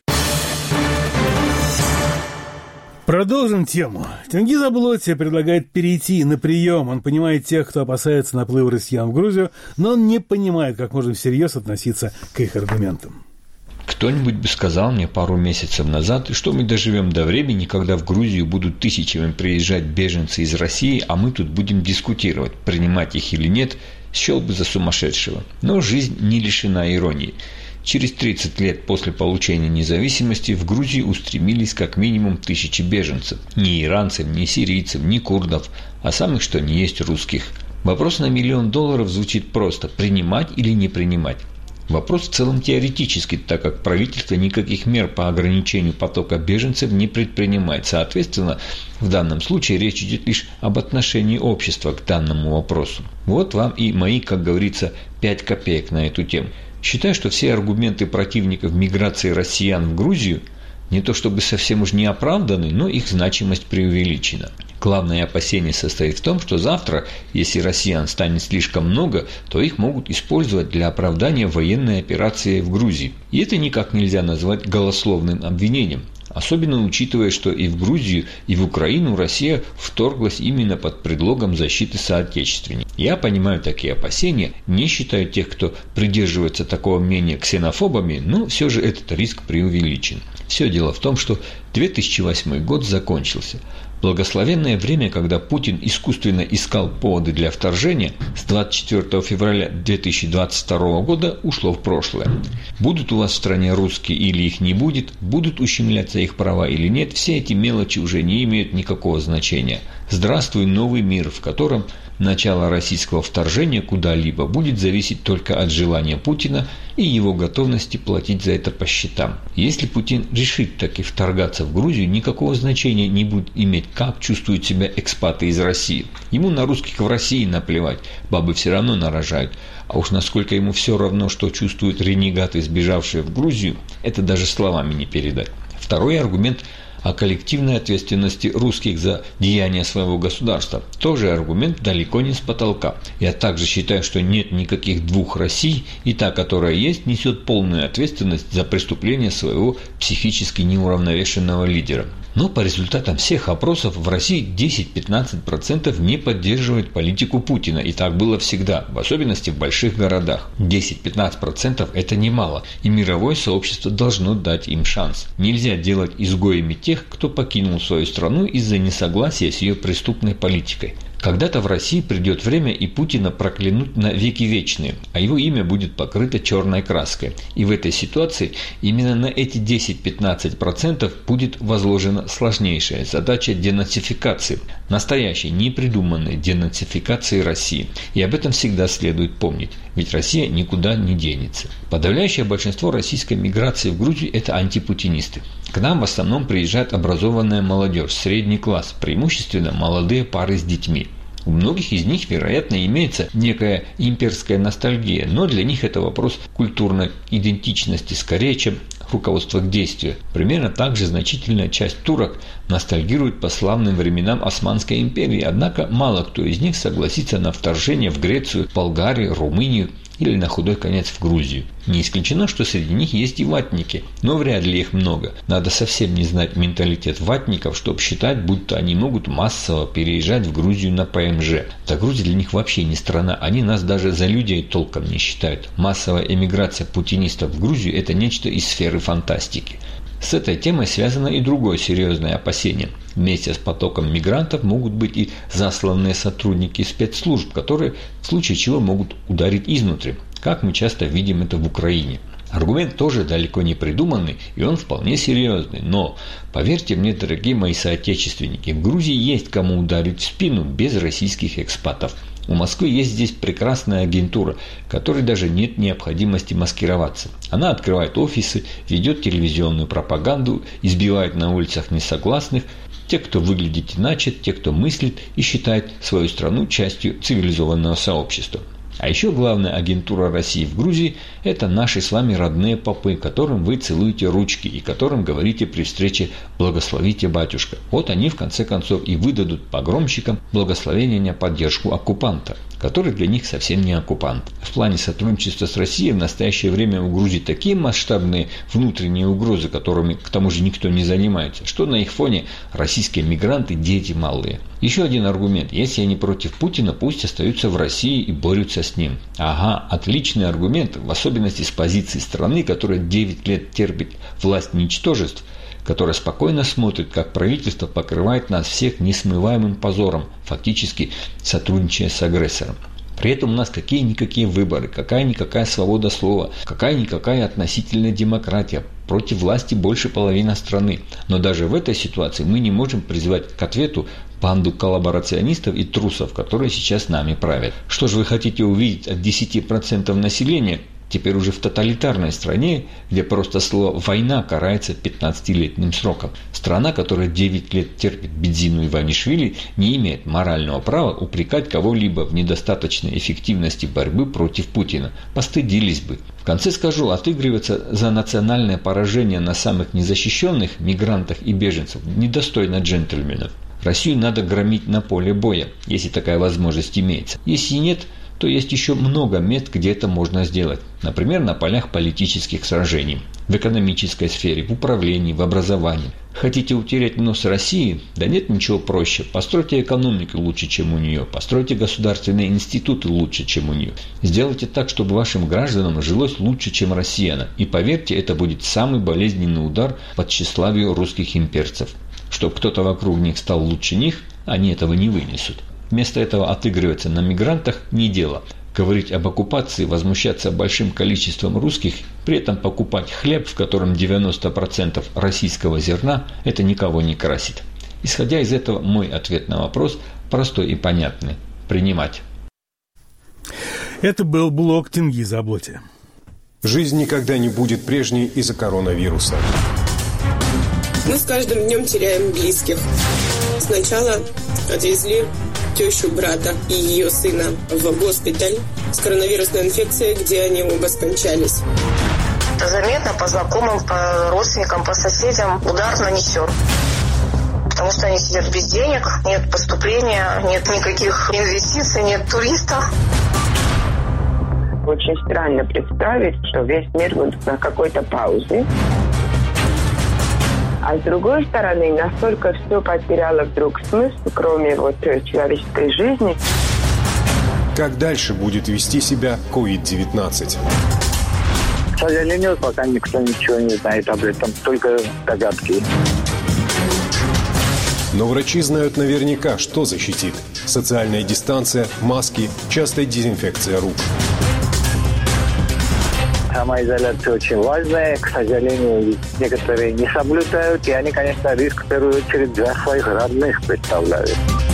Продолжим тему. Тенгиз Аблоти предлагает перейти на прием. Он понимает тех, кто опасается наплыва россиян в Грузию, но он не понимает, как можно всерьез относиться к их аргументам. Кто-нибудь бы сказал мне пару месяцев назад, что мы доживем до времени, когда в Грузию будут тысячами приезжать беженцы из России, а мы тут будем дискутировать, принимать их или нет, счел бы за сумасшедшего. Но жизнь не лишена иронии. Через 30 лет после получения независимости в Грузию устремились как минимум 1000 беженцев. Ни иранцев, ни сирийцев, ни курдов, а самых что ни есть русских. Вопрос на $1 миллион звучит просто: принимать или не принимать? Вопрос в целом теоретический, так как правительство никаких мер по ограничению потока беженцев не предпринимает. Соответственно, в данном случае речь идет лишь об отношении общества к данному вопросу. Вот вам и мои, как говорится, 5 копеек на эту тему. Считаю, что все аргументы противников миграции россиян в Грузию не то чтобы совсем уж не оправданы, но их значимость преувеличена. Главное опасение состоит в том, что завтра, если россиян станет слишком много, то их могут использовать для оправдания военной операции в Грузии. И это никак нельзя назвать голословным обвинением. особенно учитывая, что и в Грузию, и в Украину Россия вторглась именно под предлогом защиты соотечественников. Я понимаю такие опасения, не считаю тех, кто придерживается такого мнения, ксенофобами, но все же этот риск преувеличен. Все дело в том, что 2008 год закончился. Благословенное время, когда Путин искусственно искал поводы для вторжения, с 24 февраля 2022 года ушло в прошлое. Будут у вас в стране русские или их не будет, будут ущемляться их права или нет, все эти мелочи уже не имеют никакого значения. Здравствуй, новый мир, в котором начало российского вторжения куда-либо будет зависеть только от желания Путина и его готовности платить за это по счетам. Если Путин решит таки вторгаться в Грузию, никакого значения не будет иметь, как чувствуют себя экспаты из России. Ему на русских в России наплевать, бабы все равно нарожают. А уж насколько ему все равно, что чувствуют ренегаты, сбежавшие в Грузию, это даже словами не передать. Второй аргумент о коллективной ответственности русских за деяния своего государства. Тоже аргумент далеко не с потолка. Я также считаю, что нет никаких двух Россий, и та, которая есть, несет полную ответственность за преступления своего психически неуравновешенного лидера. Но по результатам всех опросов в России 10-15% не поддерживают политику Путина. И так было всегда, в особенности в больших городах. 10-15% это немало, и мировое сообщество должно дать им шанс. Нельзя делать изгоями тех, кто покинул свою страну из-за несогласия с ее преступной политикой. Когда-то в России придет время, и Путина проклянут на веки вечные, а его имя будет покрыто черной краской. И в этой ситуации именно на эти 10-15% будет возложена сложнейшая задача денацификации, настоящей, непридуманной денацификации России. И об этом всегда следует помнить, ведь Россия никуда не денется. Подавляющее большинство российской миграции в Грузию – это антипутинисты. К нам в основном приезжает образованная молодежь, средний класс, преимущественно молодые пары с детьми. У многих из них, вероятно, имеется некая имперская ностальгия, но для них это вопрос культурной идентичности скорее, чем руководство к действию. Примерно так же значительная часть турок ностальгирует по славным временам Османской империи, однако мало кто из них согласится на вторжение в Грецию, Болгарию, Румынию или на худой конец в Грузию. Не исключено, что среди них есть и ватники, но вряд ли их много. Надо совсем не знать менталитет ватников, чтобы считать, будто они могут массово переезжать в Грузию на ПМЖ. Да Грузия для них вообще не страна, они нас даже за людей толком не считают. Массовая эмиграция путинистов в Грузию – это нечто из сферы фантастики. С этой темой связано и другое серьезное опасение. Вместе с потоком мигрантов могут быть и засланные сотрудники спецслужб, которые в случае чего могут ударить изнутри, как мы часто видим это в Украине. Аргумент тоже далеко не придуманный, и он вполне серьезный. Но, поверьте мне, дорогие мои соотечественники, в Грузии есть кому ударить в спину без российских экспатов. У Москвы есть здесь прекрасная агентура, которой даже нет необходимости маскироваться. Она открывает офисы, ведет телевизионную пропаганду, избивает на улицах несогласных, тех, кто выглядит иначе, тех, кто мыслит и считает свою страну частью цивилизованного сообщества. А еще главная агентура России в Грузии – это наши с вами родные попы, которым вы целуете ручки и которым говорите при встрече «благословите, батюшка». Вот они в конце концов и выдадут погромщикам благословение на поддержку оккупанта, который для них совсем не оккупант. В плане сотрудничества с Россией в настоящее время у Грузии такие масштабные внутренние угрозы, которыми к тому же никто не занимается, что на их фоне российские мигранты – дети малые. Еще один аргумент. Если они против Путина, пусть остаются в России и борются с ним. Ага, отличный аргумент, в особенности с позиции страны, которая 9 лет терпит власть ничтожеств, которая спокойно смотрит, как правительство покрывает нас всех несмываемым позором, фактически сотрудничая с агрессором. При этом у нас какие-никакие выборы, какая-никакая свобода слова, какая-никакая относительная демократия. Против власти больше половины страны. Но даже в этой ситуации мы не можем призвать к ответу банду коллаборационистов и трусов, которые сейчас нами правят. Что же вы хотите увидеть от 10% населения, теперь уже в тоталитарной стране, где просто слово «война» карается 15-летним сроком? Страна, которая 9 лет терпит Бедзину Иванишвили, не имеет морального права упрекать кого-либо в недостаточной эффективности борьбы против Путина. Постыдились бы. В конце скажу, отыгрываться за национальное поражение на самых незащищенных мигрантах и беженцев недостойно джентльменов. Россию надо громить на поле боя, если такая возможность имеется. Если нет, то есть еще много мест, где это можно сделать. Например, на полях политических сражений, в экономической сфере, в управлении, в образовании. Хотите утереть нос России? Да нет ничего проще. Постройте экономику лучше, чем у нее. Постройте государственные институты лучше, чем у нее. Сделайте так, чтобы вашим гражданам жилось лучше, чем россиянам. И поверьте, это будет самый болезненный удар по тщеславию русских имперцев. Чтобы кто-то вокруг них стал лучше них, они этого не вынесут. Вместо этого отыгрываться на мигрантах не дело. Говорить об оккупации, возмущаться большим количеством русских, при этом покупать хлеб, в котором 90% российского зерна, это никого не красит. Исходя из этого, мой ответ на вопрос простой и понятный. Принимать. Это был блог Тенгиза Аблоти. Жизнь никогда не будет прежней из-за коронавируса. Мы с каждым днем теряем близких. Сначала отвезли тещу брата и ее сына в госпиталь с коронавирусной инфекцией, где они оба скончались. Это заметно по знакомым, по родственникам, по соседям удар нанесен. Потому что они сидят без денег, нет поступления, нет никаких инвестиций, нет туристов. Очень странно представить, что весь мир будет на какой-то паузе. А с другой стороны, настолько все потеряло вдруг смысл, кроме человеческой жизни. Как дальше будет вести себя COVID-19? К сожалению, пока никто ничего не знает об этом, только догадки. Но врачи знают наверняка, что защитит. Социальная дистанция, маски, частая дезинфекция рук. Самоизоляция очень важная. К сожалению, некоторые не соблюдают. И они, конечно, риск в первую очередь для своих родных представляют.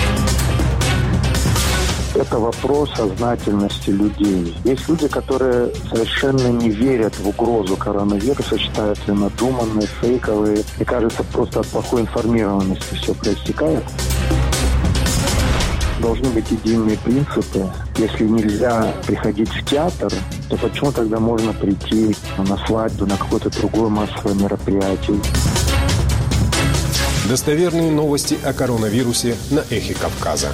Это вопрос сознательности людей. Есть люди, которые совершенно не верят в угрозу коронавируса, считают ее надуманной, фейковой. Мне кажется, просто от плохой информированности все проистекает. Должны быть единые принципы. Если нельзя приходить в театр, то почему тогда можно прийти на свадьбу, на какое-то другое массовое мероприятие? Достоверные новости о коронавирусе на Эхе Кавказа.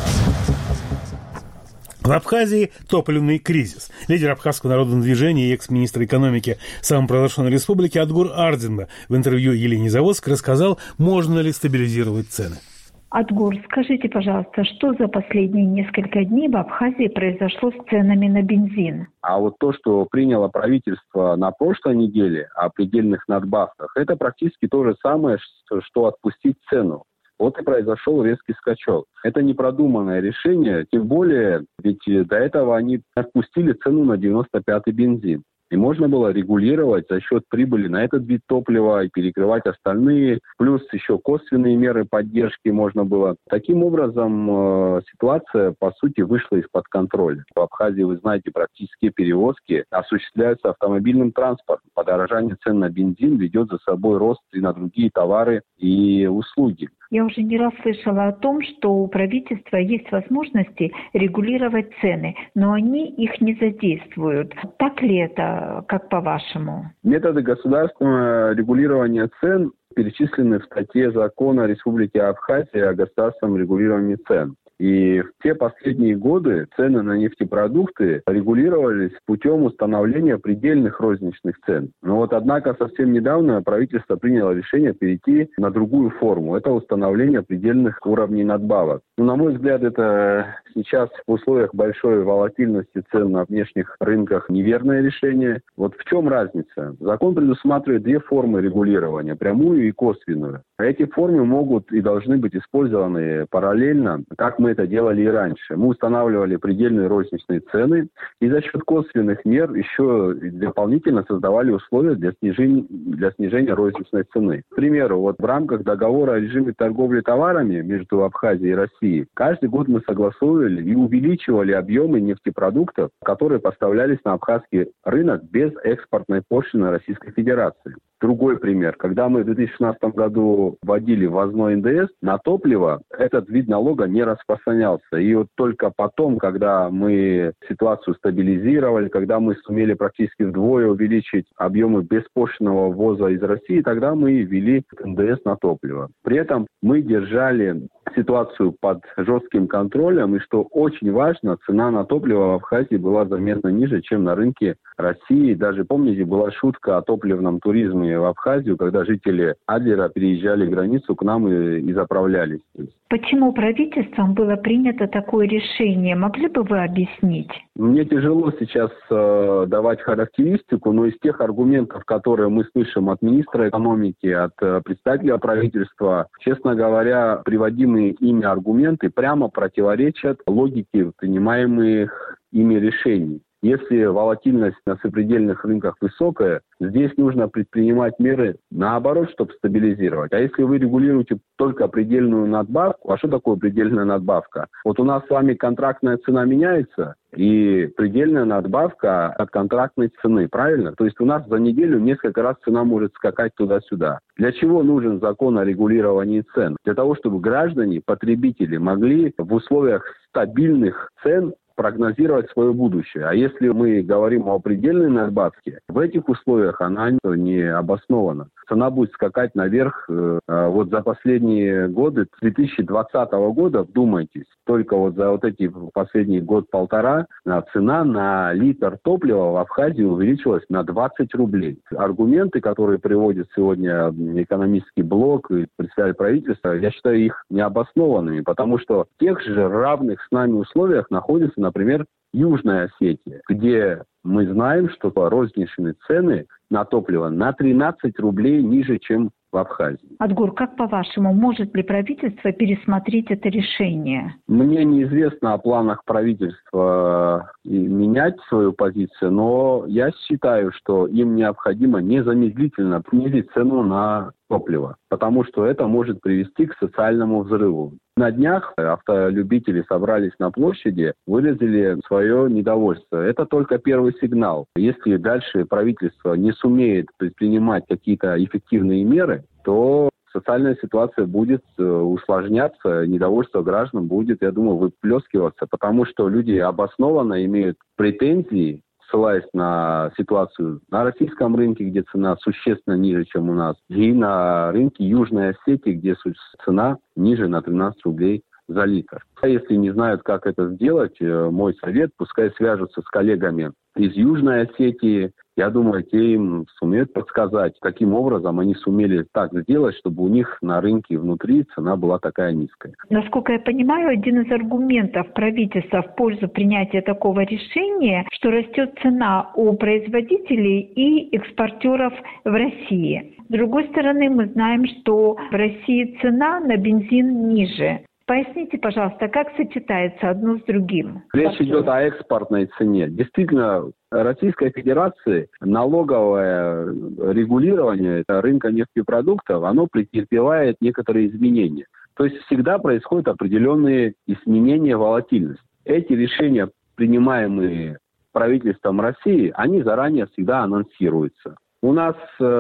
В Абхазии топливный кризис. Лидер Абхазского народного движения и экс-министр экономики самопровозглашенной республики Адгур Ардинба в интервью Елене Заводской рассказал, можно ли стабилизировать цены. Адгур, скажите, пожалуйста, что за последние несколько дней в Абхазии произошло с ценами на бензин? А вот то, что приняло правительство на прошлой неделе о предельных надбавках, это практически то же самое, что отпустить цену. Вот и произошел резкий скачок. Это непродуманное решение, тем более, ведь до этого они отпустили цену на 95-й бензин. И можно было регулировать за счет прибыли на этот вид топлива и перекрывать остальные. Плюс еще косвенные меры поддержки можно было. Таким образом, ситуация, по сути, вышла из-под контроля. В Абхазии, вы знаете, практически перевозки осуществляются автомобильным транспортом. Подорожание цен на бензин ведет за собой рост и на другие товары и услуги. Я уже не раз слышала о том, что у правительства есть возможности регулировать цены, но они их не задействуют. Так ли это, как по-вашему? Методы государственного регулирования цен перечислены в статье закона Республики Абхазия о государственном регулировании цен. И в те последние годы цены на нефтепродукты регулировались путем установления предельных розничных цен. Но вот, однако, совсем недавно правительство приняло решение перейти на другую форму. Это установление предельных уровней надбавок. На мой взгляд, это сейчас в условиях большой волатильности цен на внешних рынках неверное решение. Вот в чем разница? Закон предусматривает две формы регулирования, прямую и косвенную. Эти формы могут и должны быть использованы параллельно, как мы это делали и раньше. Мы устанавливали предельные розничные цены и за счет косвенных мер еще дополнительно создавали условия для снижения розничной цены. К примеру, вот в рамках договора о режиме торговли товарами между Абхазией и Россией каждый год мы согласовывали и увеличивали объемы нефтепродуктов, которые поставлялись на абхазский рынок без экспортной пошлины Российской Федерации. Другой пример. Когда мы в 2016 году вводили ввозной НДС на топливо, этот вид налога не распространялся. И вот только потом, когда мы ситуацию стабилизировали, когда мы сумели практически вдвое увеличить объемы беспошлинного ввоза из России, тогда мы ввели НДС на топливо. При этом мы держали ситуацию под жестким контролем, и что очень важно, цена на топливо в Абхазии была заметно ниже, чем на рынке России. Даже, помните, была шутка о топливном туризме в Абхазию, когда жители Адлера переезжали границу к нам и заправлялись. Почему правительством было принято такое решение? Могли бы вы объяснить? Мне тяжело сейчас давать характеристику, но из тех аргументов, которые мы слышим от министра экономики, от представителя правительства, честно говоря, приводимые ими аргументы прямо противоречат логике принимаемых ими решений. Если волатильность на сопредельных рынках высокая, здесь нужно предпринимать меры наоборот, чтобы стабилизировать. А если вы регулируете только предельную надбавку, а что такое предельная надбавка? Вот у нас с вами контрактная цена меняется, и предельная надбавка от контрактной цены, правильно? То есть у нас за неделю несколько раз цена может скакать туда-сюда. Для чего нужен закон о регулировании цен? Для того, чтобы граждане, потребители могли в условиях стабильных цен прогнозировать свое будущее. А если мы говорим о предельной надбавке, в этих условиях она не обоснована. Цена будет скакать наверх. Вот за последние годы, с 2020 года, вдумайтесь, только вот за вот эти последний год-полтора цена на литр топлива в Абхазии увеличилась на 20 рублей. Аргументы, которые приводит сегодня экономический блок и представитель правительства, я считаю их необоснованными, потому что в тех же равных с нами условиях находится, например, Южная Осетия, где мы знаем, что розничные цены на топливо на 13 рублей ниже, чем в Абхазии. Адгур, как по-вашему, может ли правительство пересмотреть это решение? Мне неизвестно о планах правительства менять свою позицию, но я считаю, что им необходимо незамедлительно снизить цену на топливо, потому что это может привести к социальному взрыву. На днях автолюбители собрались на площади, выразили свое недовольство. Это только первый сигнал. Если дальше правительство не сумеет предпринимать какие-то эффективные меры, то социальная ситуация будет усложняться, недовольство граждан будет, я думаю, выплескиваться, потому что люди обоснованно имеют претензии, ссылаясь на ситуацию на российском рынке, где цена существенно ниже, чем у нас, и на рынке Южной Осетии, где цена ниже на 13 рублей за литр. Если не знают, как это сделать, мой совет, пускай свяжутся с коллегами из Южной Осетии. Я думаю, те им сумеют подсказать, каким образом они сумели так сделать, чтобы у них на рынке внутри цена была такая низкая. Насколько я понимаю, один из аргументов правительства в пользу принятия такого решения, что растет цена у производителей и экспортеров в России. С другой стороны, мы знаем, что в России цена на бензин ниже. Поясните, пожалуйста, как сочетается одно с другим? Речь идет о экспортной цене. Действительно, Российской Федерации налоговое регулирование рынка нефтепродуктов, оно претерпевает некоторые изменения. То есть всегда происходят определенные изменения волатильности. Эти решения, принимаемые правительством России, они заранее всегда анонсируются. У нас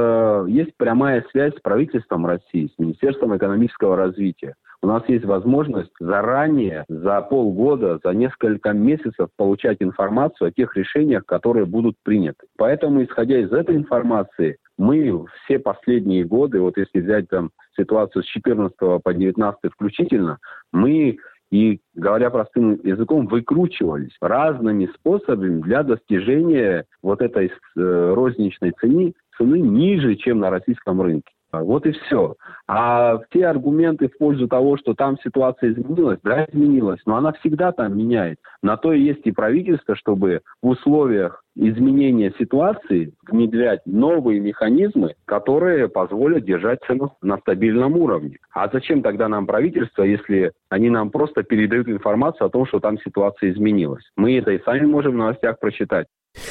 есть прямая связь с правительством России, с Министерством экономического развития. У нас есть возможность заранее, за полгода, за несколько месяцев получать информацию о тех решениях, которые будут приняты. Поэтому, исходя из этой информации, мы все последние годы, вот если взять там ситуацию с 14 по 19 включительно, мы, и говоря простым языком, выкручивались разными способами для достижения вот этой розничной цены ниже, чем на российском рынке. Вот и все. А те аргументы в пользу того, что там ситуация изменилась, да, изменилась, но она всегда там меняет. На то и есть и правительство, чтобы в условиях изменения ситуации внедрять новые механизмы, которые позволят держать цену на стабильном уровне. А зачем тогда нам правительство, если они нам просто передают информацию о том, что там ситуация изменилась? Мы это и сами можем в новостях прочитать.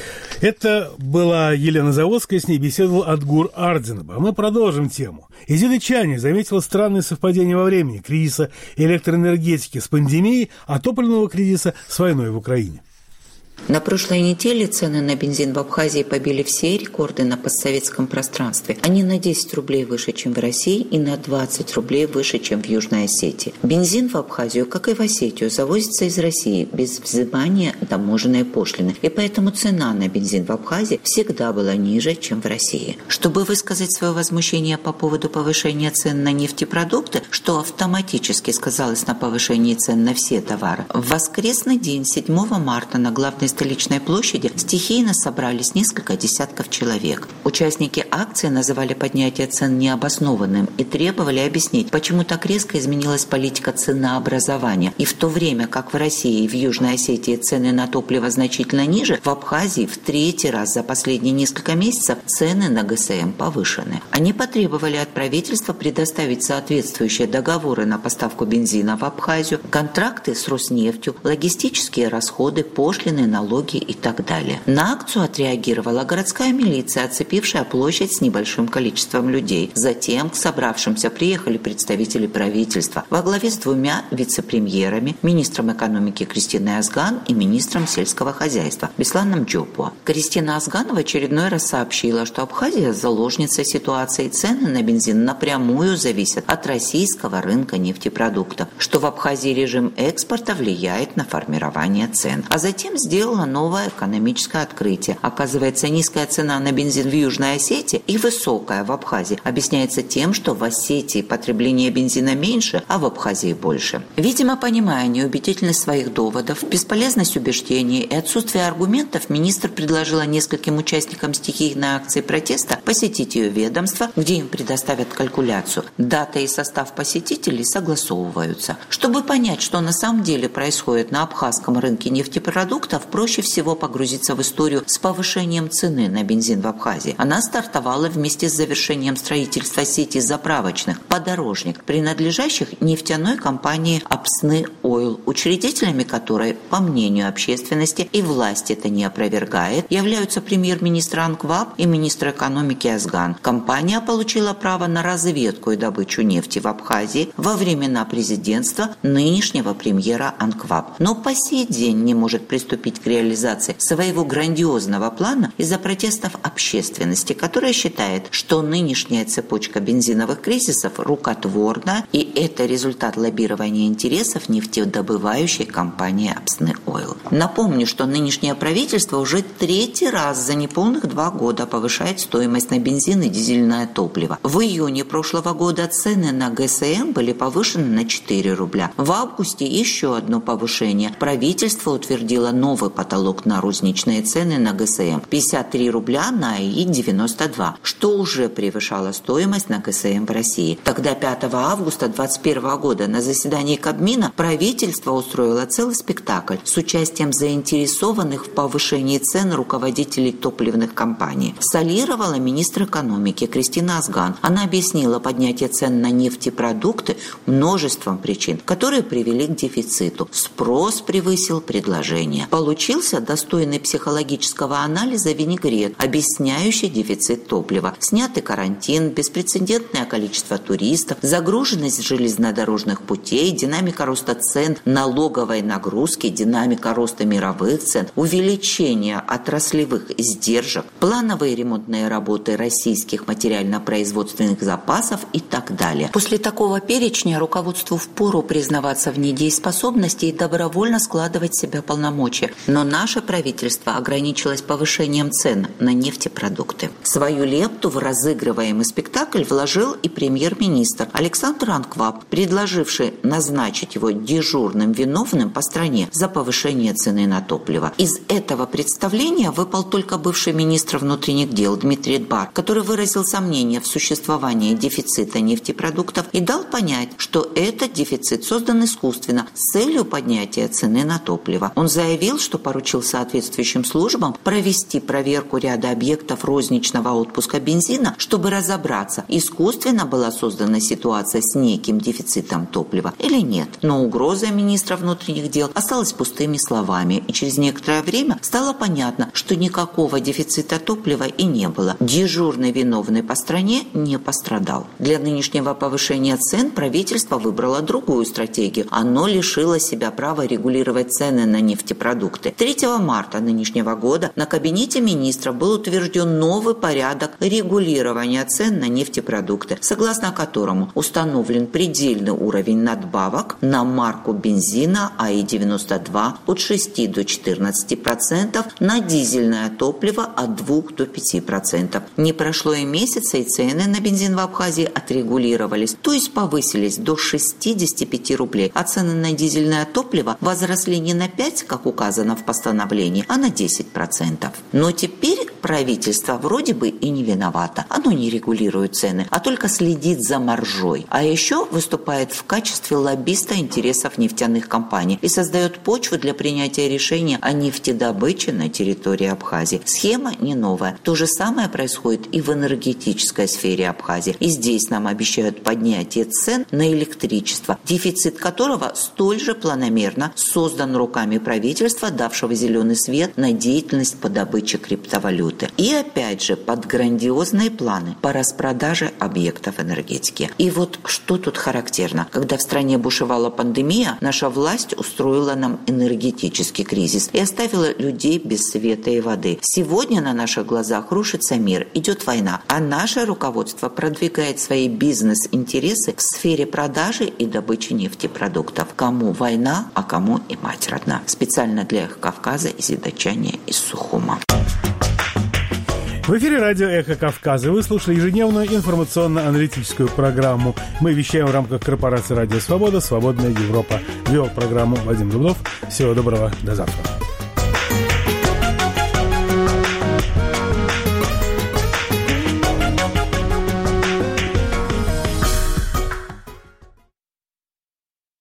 Это была Елена Заводская, с ней беседовал Адгур Ардзинов. А мы продолжим тему. Изида Чани заметила странное совпадение во времени кризиса электроэнергетики с пандемией, а топливного кризиса с войной в Украине. На прошлой неделе цены на бензин в Абхазии побили все рекорды на постсоветском пространстве. Они на 10 рублей выше, чем в России, и на 20 рублей выше, чем в Южной Осетии. Бензин в Абхазию, как и в Осетию, завозится из России без взимания таможенной пошлины. И поэтому цена на бензин в Абхазии всегда была ниже, чем в России. Чтобы высказать свое возмущение по поводу повышения цен на нефтепродукты, что автоматически сказалось на повышении цен на все товары, в воскресный день, 7 марта, на главной столичной площади стихийно собрались несколько десятков человек. Участники акции называли поднятие цен необоснованным и требовали объяснить, почему так резко изменилась политика ценообразования. И в то время, как в России и в Южной Осетии цены на топливо значительно ниже, в Абхазии в 3-й раз за последние несколько месяцев цены на ГСМ повышены. Они потребовали от правительства предоставить соответствующие договоры на поставку бензина в Абхазию, контракты с Роснефтью, логистические расходы, пошлины, налоги и так далее. На акцию отреагировала городская милиция, оцепившая площадь с небольшим количеством людей. Затем к собравшимся приехали представители правительства во главе с 2 вице-премьерами, министром экономики Кристиной Азган и министром сельского хозяйства Бесланом Джопуа. Кристина Азган в очередной раз сообщила, что Абхазия заложница ситуации, цены на бензин напрямую зависят от российского рынка нефтепродуктов, что в Абхазии режим экспорта влияет на формирование цен. А затем сделала новое экономическое открытие. Оказывается, низкая цена на бензин в Южной Осетии и высокая в Абхазии объясняется тем, что в Осетии потребление бензина меньше, а в Абхазии больше. Видимо, понимая неубедительность своих доводов, бесполезность убеждений и отсутствие аргументов, министр предложила нескольким участникам стихийной акции протеста посетить ее ведомство, где им предоставят калькуляцию. Дата и состав посетителей согласовываются. Чтобы понять, что на самом деле происходит на абхазском рынке нефтепродуктов, проще всего погрузиться в историю с повышением цены на бензин в Абхазии. Она стартовала вместе с завершением строительства сети заправочных «Подорожник», принадлежащих нефтяной компании «Апсны Ойл», учредителями которой, по мнению общественности, и власть это не опровергает, являются премьер-министр АНКВАП и министр экономики Азган. Компания получила право на разведку и добычу нефти в Абхазии во времена президентства нынешнего премьера АНКВАП, но по сей день не может приступить к реализации своего грандиозного плана из-за протестов общественности, которая считает, что нынешняя цепочка бензиновых кризисов рукотворна, и это результат лоббирования интересов нефтедобывающей компании «Апсны Ойл». Напомню, что нынешнее правительство уже 3-й раз за неполных 2 года повышает стоимость на бензин и дизельное топливо. В июне прошлого года цены на ГСМ были повышены на 4 рубля. В августе еще одно повышение. Правительство утвердило новый потолок на розничные цены на ГСМ – 53 рубля на АИ 92, что уже превышало стоимость на ГСМ в России. Тогда 5 августа 2021 года на заседании Кабмина правительство устроило целый спектакль с участием заинтересованных в повышении цен руководителей топливных компаний. Солировала министр экономики Кристина Азган. Она объяснила поднятие цен на нефтепродукты множеством причин, которые привели к дефициту. Спрос превысил предложение. Получился достойный психологического анализа винегрет, объясняющий дефицит топлива. Снятый карантин, беспрецедентное количество туристов, загруженность железнодорожных путей, динамика роста цен, налоговой нагрузки, динамика роста мировых цен, увеличение отраслевых издержек, плановые ремонтные работы российских материально-производственных запасов и так далее. После такого перечня руководству впору признаваться в недееспособности и добровольно складывать в себя полномочия. Но наше правительство ограничилось повышением цен на нефтепродукты. Свою лепту в разыгрываемый спектакль вложил и премьер-министр Александр Анквап, предложивший назначить его дежурным виновным по стране за повышение цены на топливо. Из этого представления выпал только бывший министр внутренних дел Дмитрий Дбар, который выразил сомнение в существовании дефицита нефтепродуктов и дал понять, что этот дефицит создан искусственно с целью поднятия цены на топливо. Он заявил, что поручил соответствующим службам провести проверку ряда объектов розничного отпуска бензина, чтобы разобраться, искусственно была создана ситуация с неким дефицитом топлива или нет. Но угроза министра внутренних дел осталась пустыми словами. словами, и через некоторое время стало понятно, что никакого дефицита топлива и не было. Дежурный виновный по стране не пострадал. Для нынешнего повышения цен правительство выбрало другую стратегию. Оно лишило себя права регулировать цены на нефтепродукты. 3 марта нынешнего года на Кабинете министров был утвержден новый порядок регулирования цен на нефтепродукты, согласно которому установлен предельный уровень надбавок на марку бензина АИ-92 от 6 до 14%, на дизельное топливо от 2 до 5%. Не прошло и месяца, и цены на бензин в Абхазии отрегулировались, то есть повысились до 65 рублей, а цены на дизельное топливо возросли не на 5, как указано в постановлении, а на 10%. Но теперь правительство вроде бы и не виновато. Оно не регулирует цены, а только следит за маржой. А еще выступает в качестве лоббиста интересов нефтяных компаний и создает почву для принятия решения о нефтедобыче на территории Абхазии. Схема не новая. То же самое происходит и в энергетической сфере Абхазии. И здесь нам обещают поднятие цен на электричество, дефицит которого столь же планомерно создан руками правительства, давшего зеленый свет на деятельность по добыче криптовалюты. И опять же под грандиозные планы по распродаже объектов энергетики. И вот что тут характерно. Когда в стране бушевала пандемия, наша власть устроила нам энергетический кризис и оставила людей без света и воды. Сегодня на наших глазах рушится мир, идет война, а наше руководство продвигает свои бизнес-интересы в сфере продажи и добычи нефтепродуктов. Кому война, а кому и мать родна. Специально для Эхо Кавказа из Ядачания из Сухума. В эфире радио «Эхо Кавказа». Вы слушали ежедневную информационно-аналитическую программу. Мы вещаем в рамках корпорации «Радио Свобода», «Свободная Европа». Вел программу Вадим Дубнов. Всего доброго, до завтра.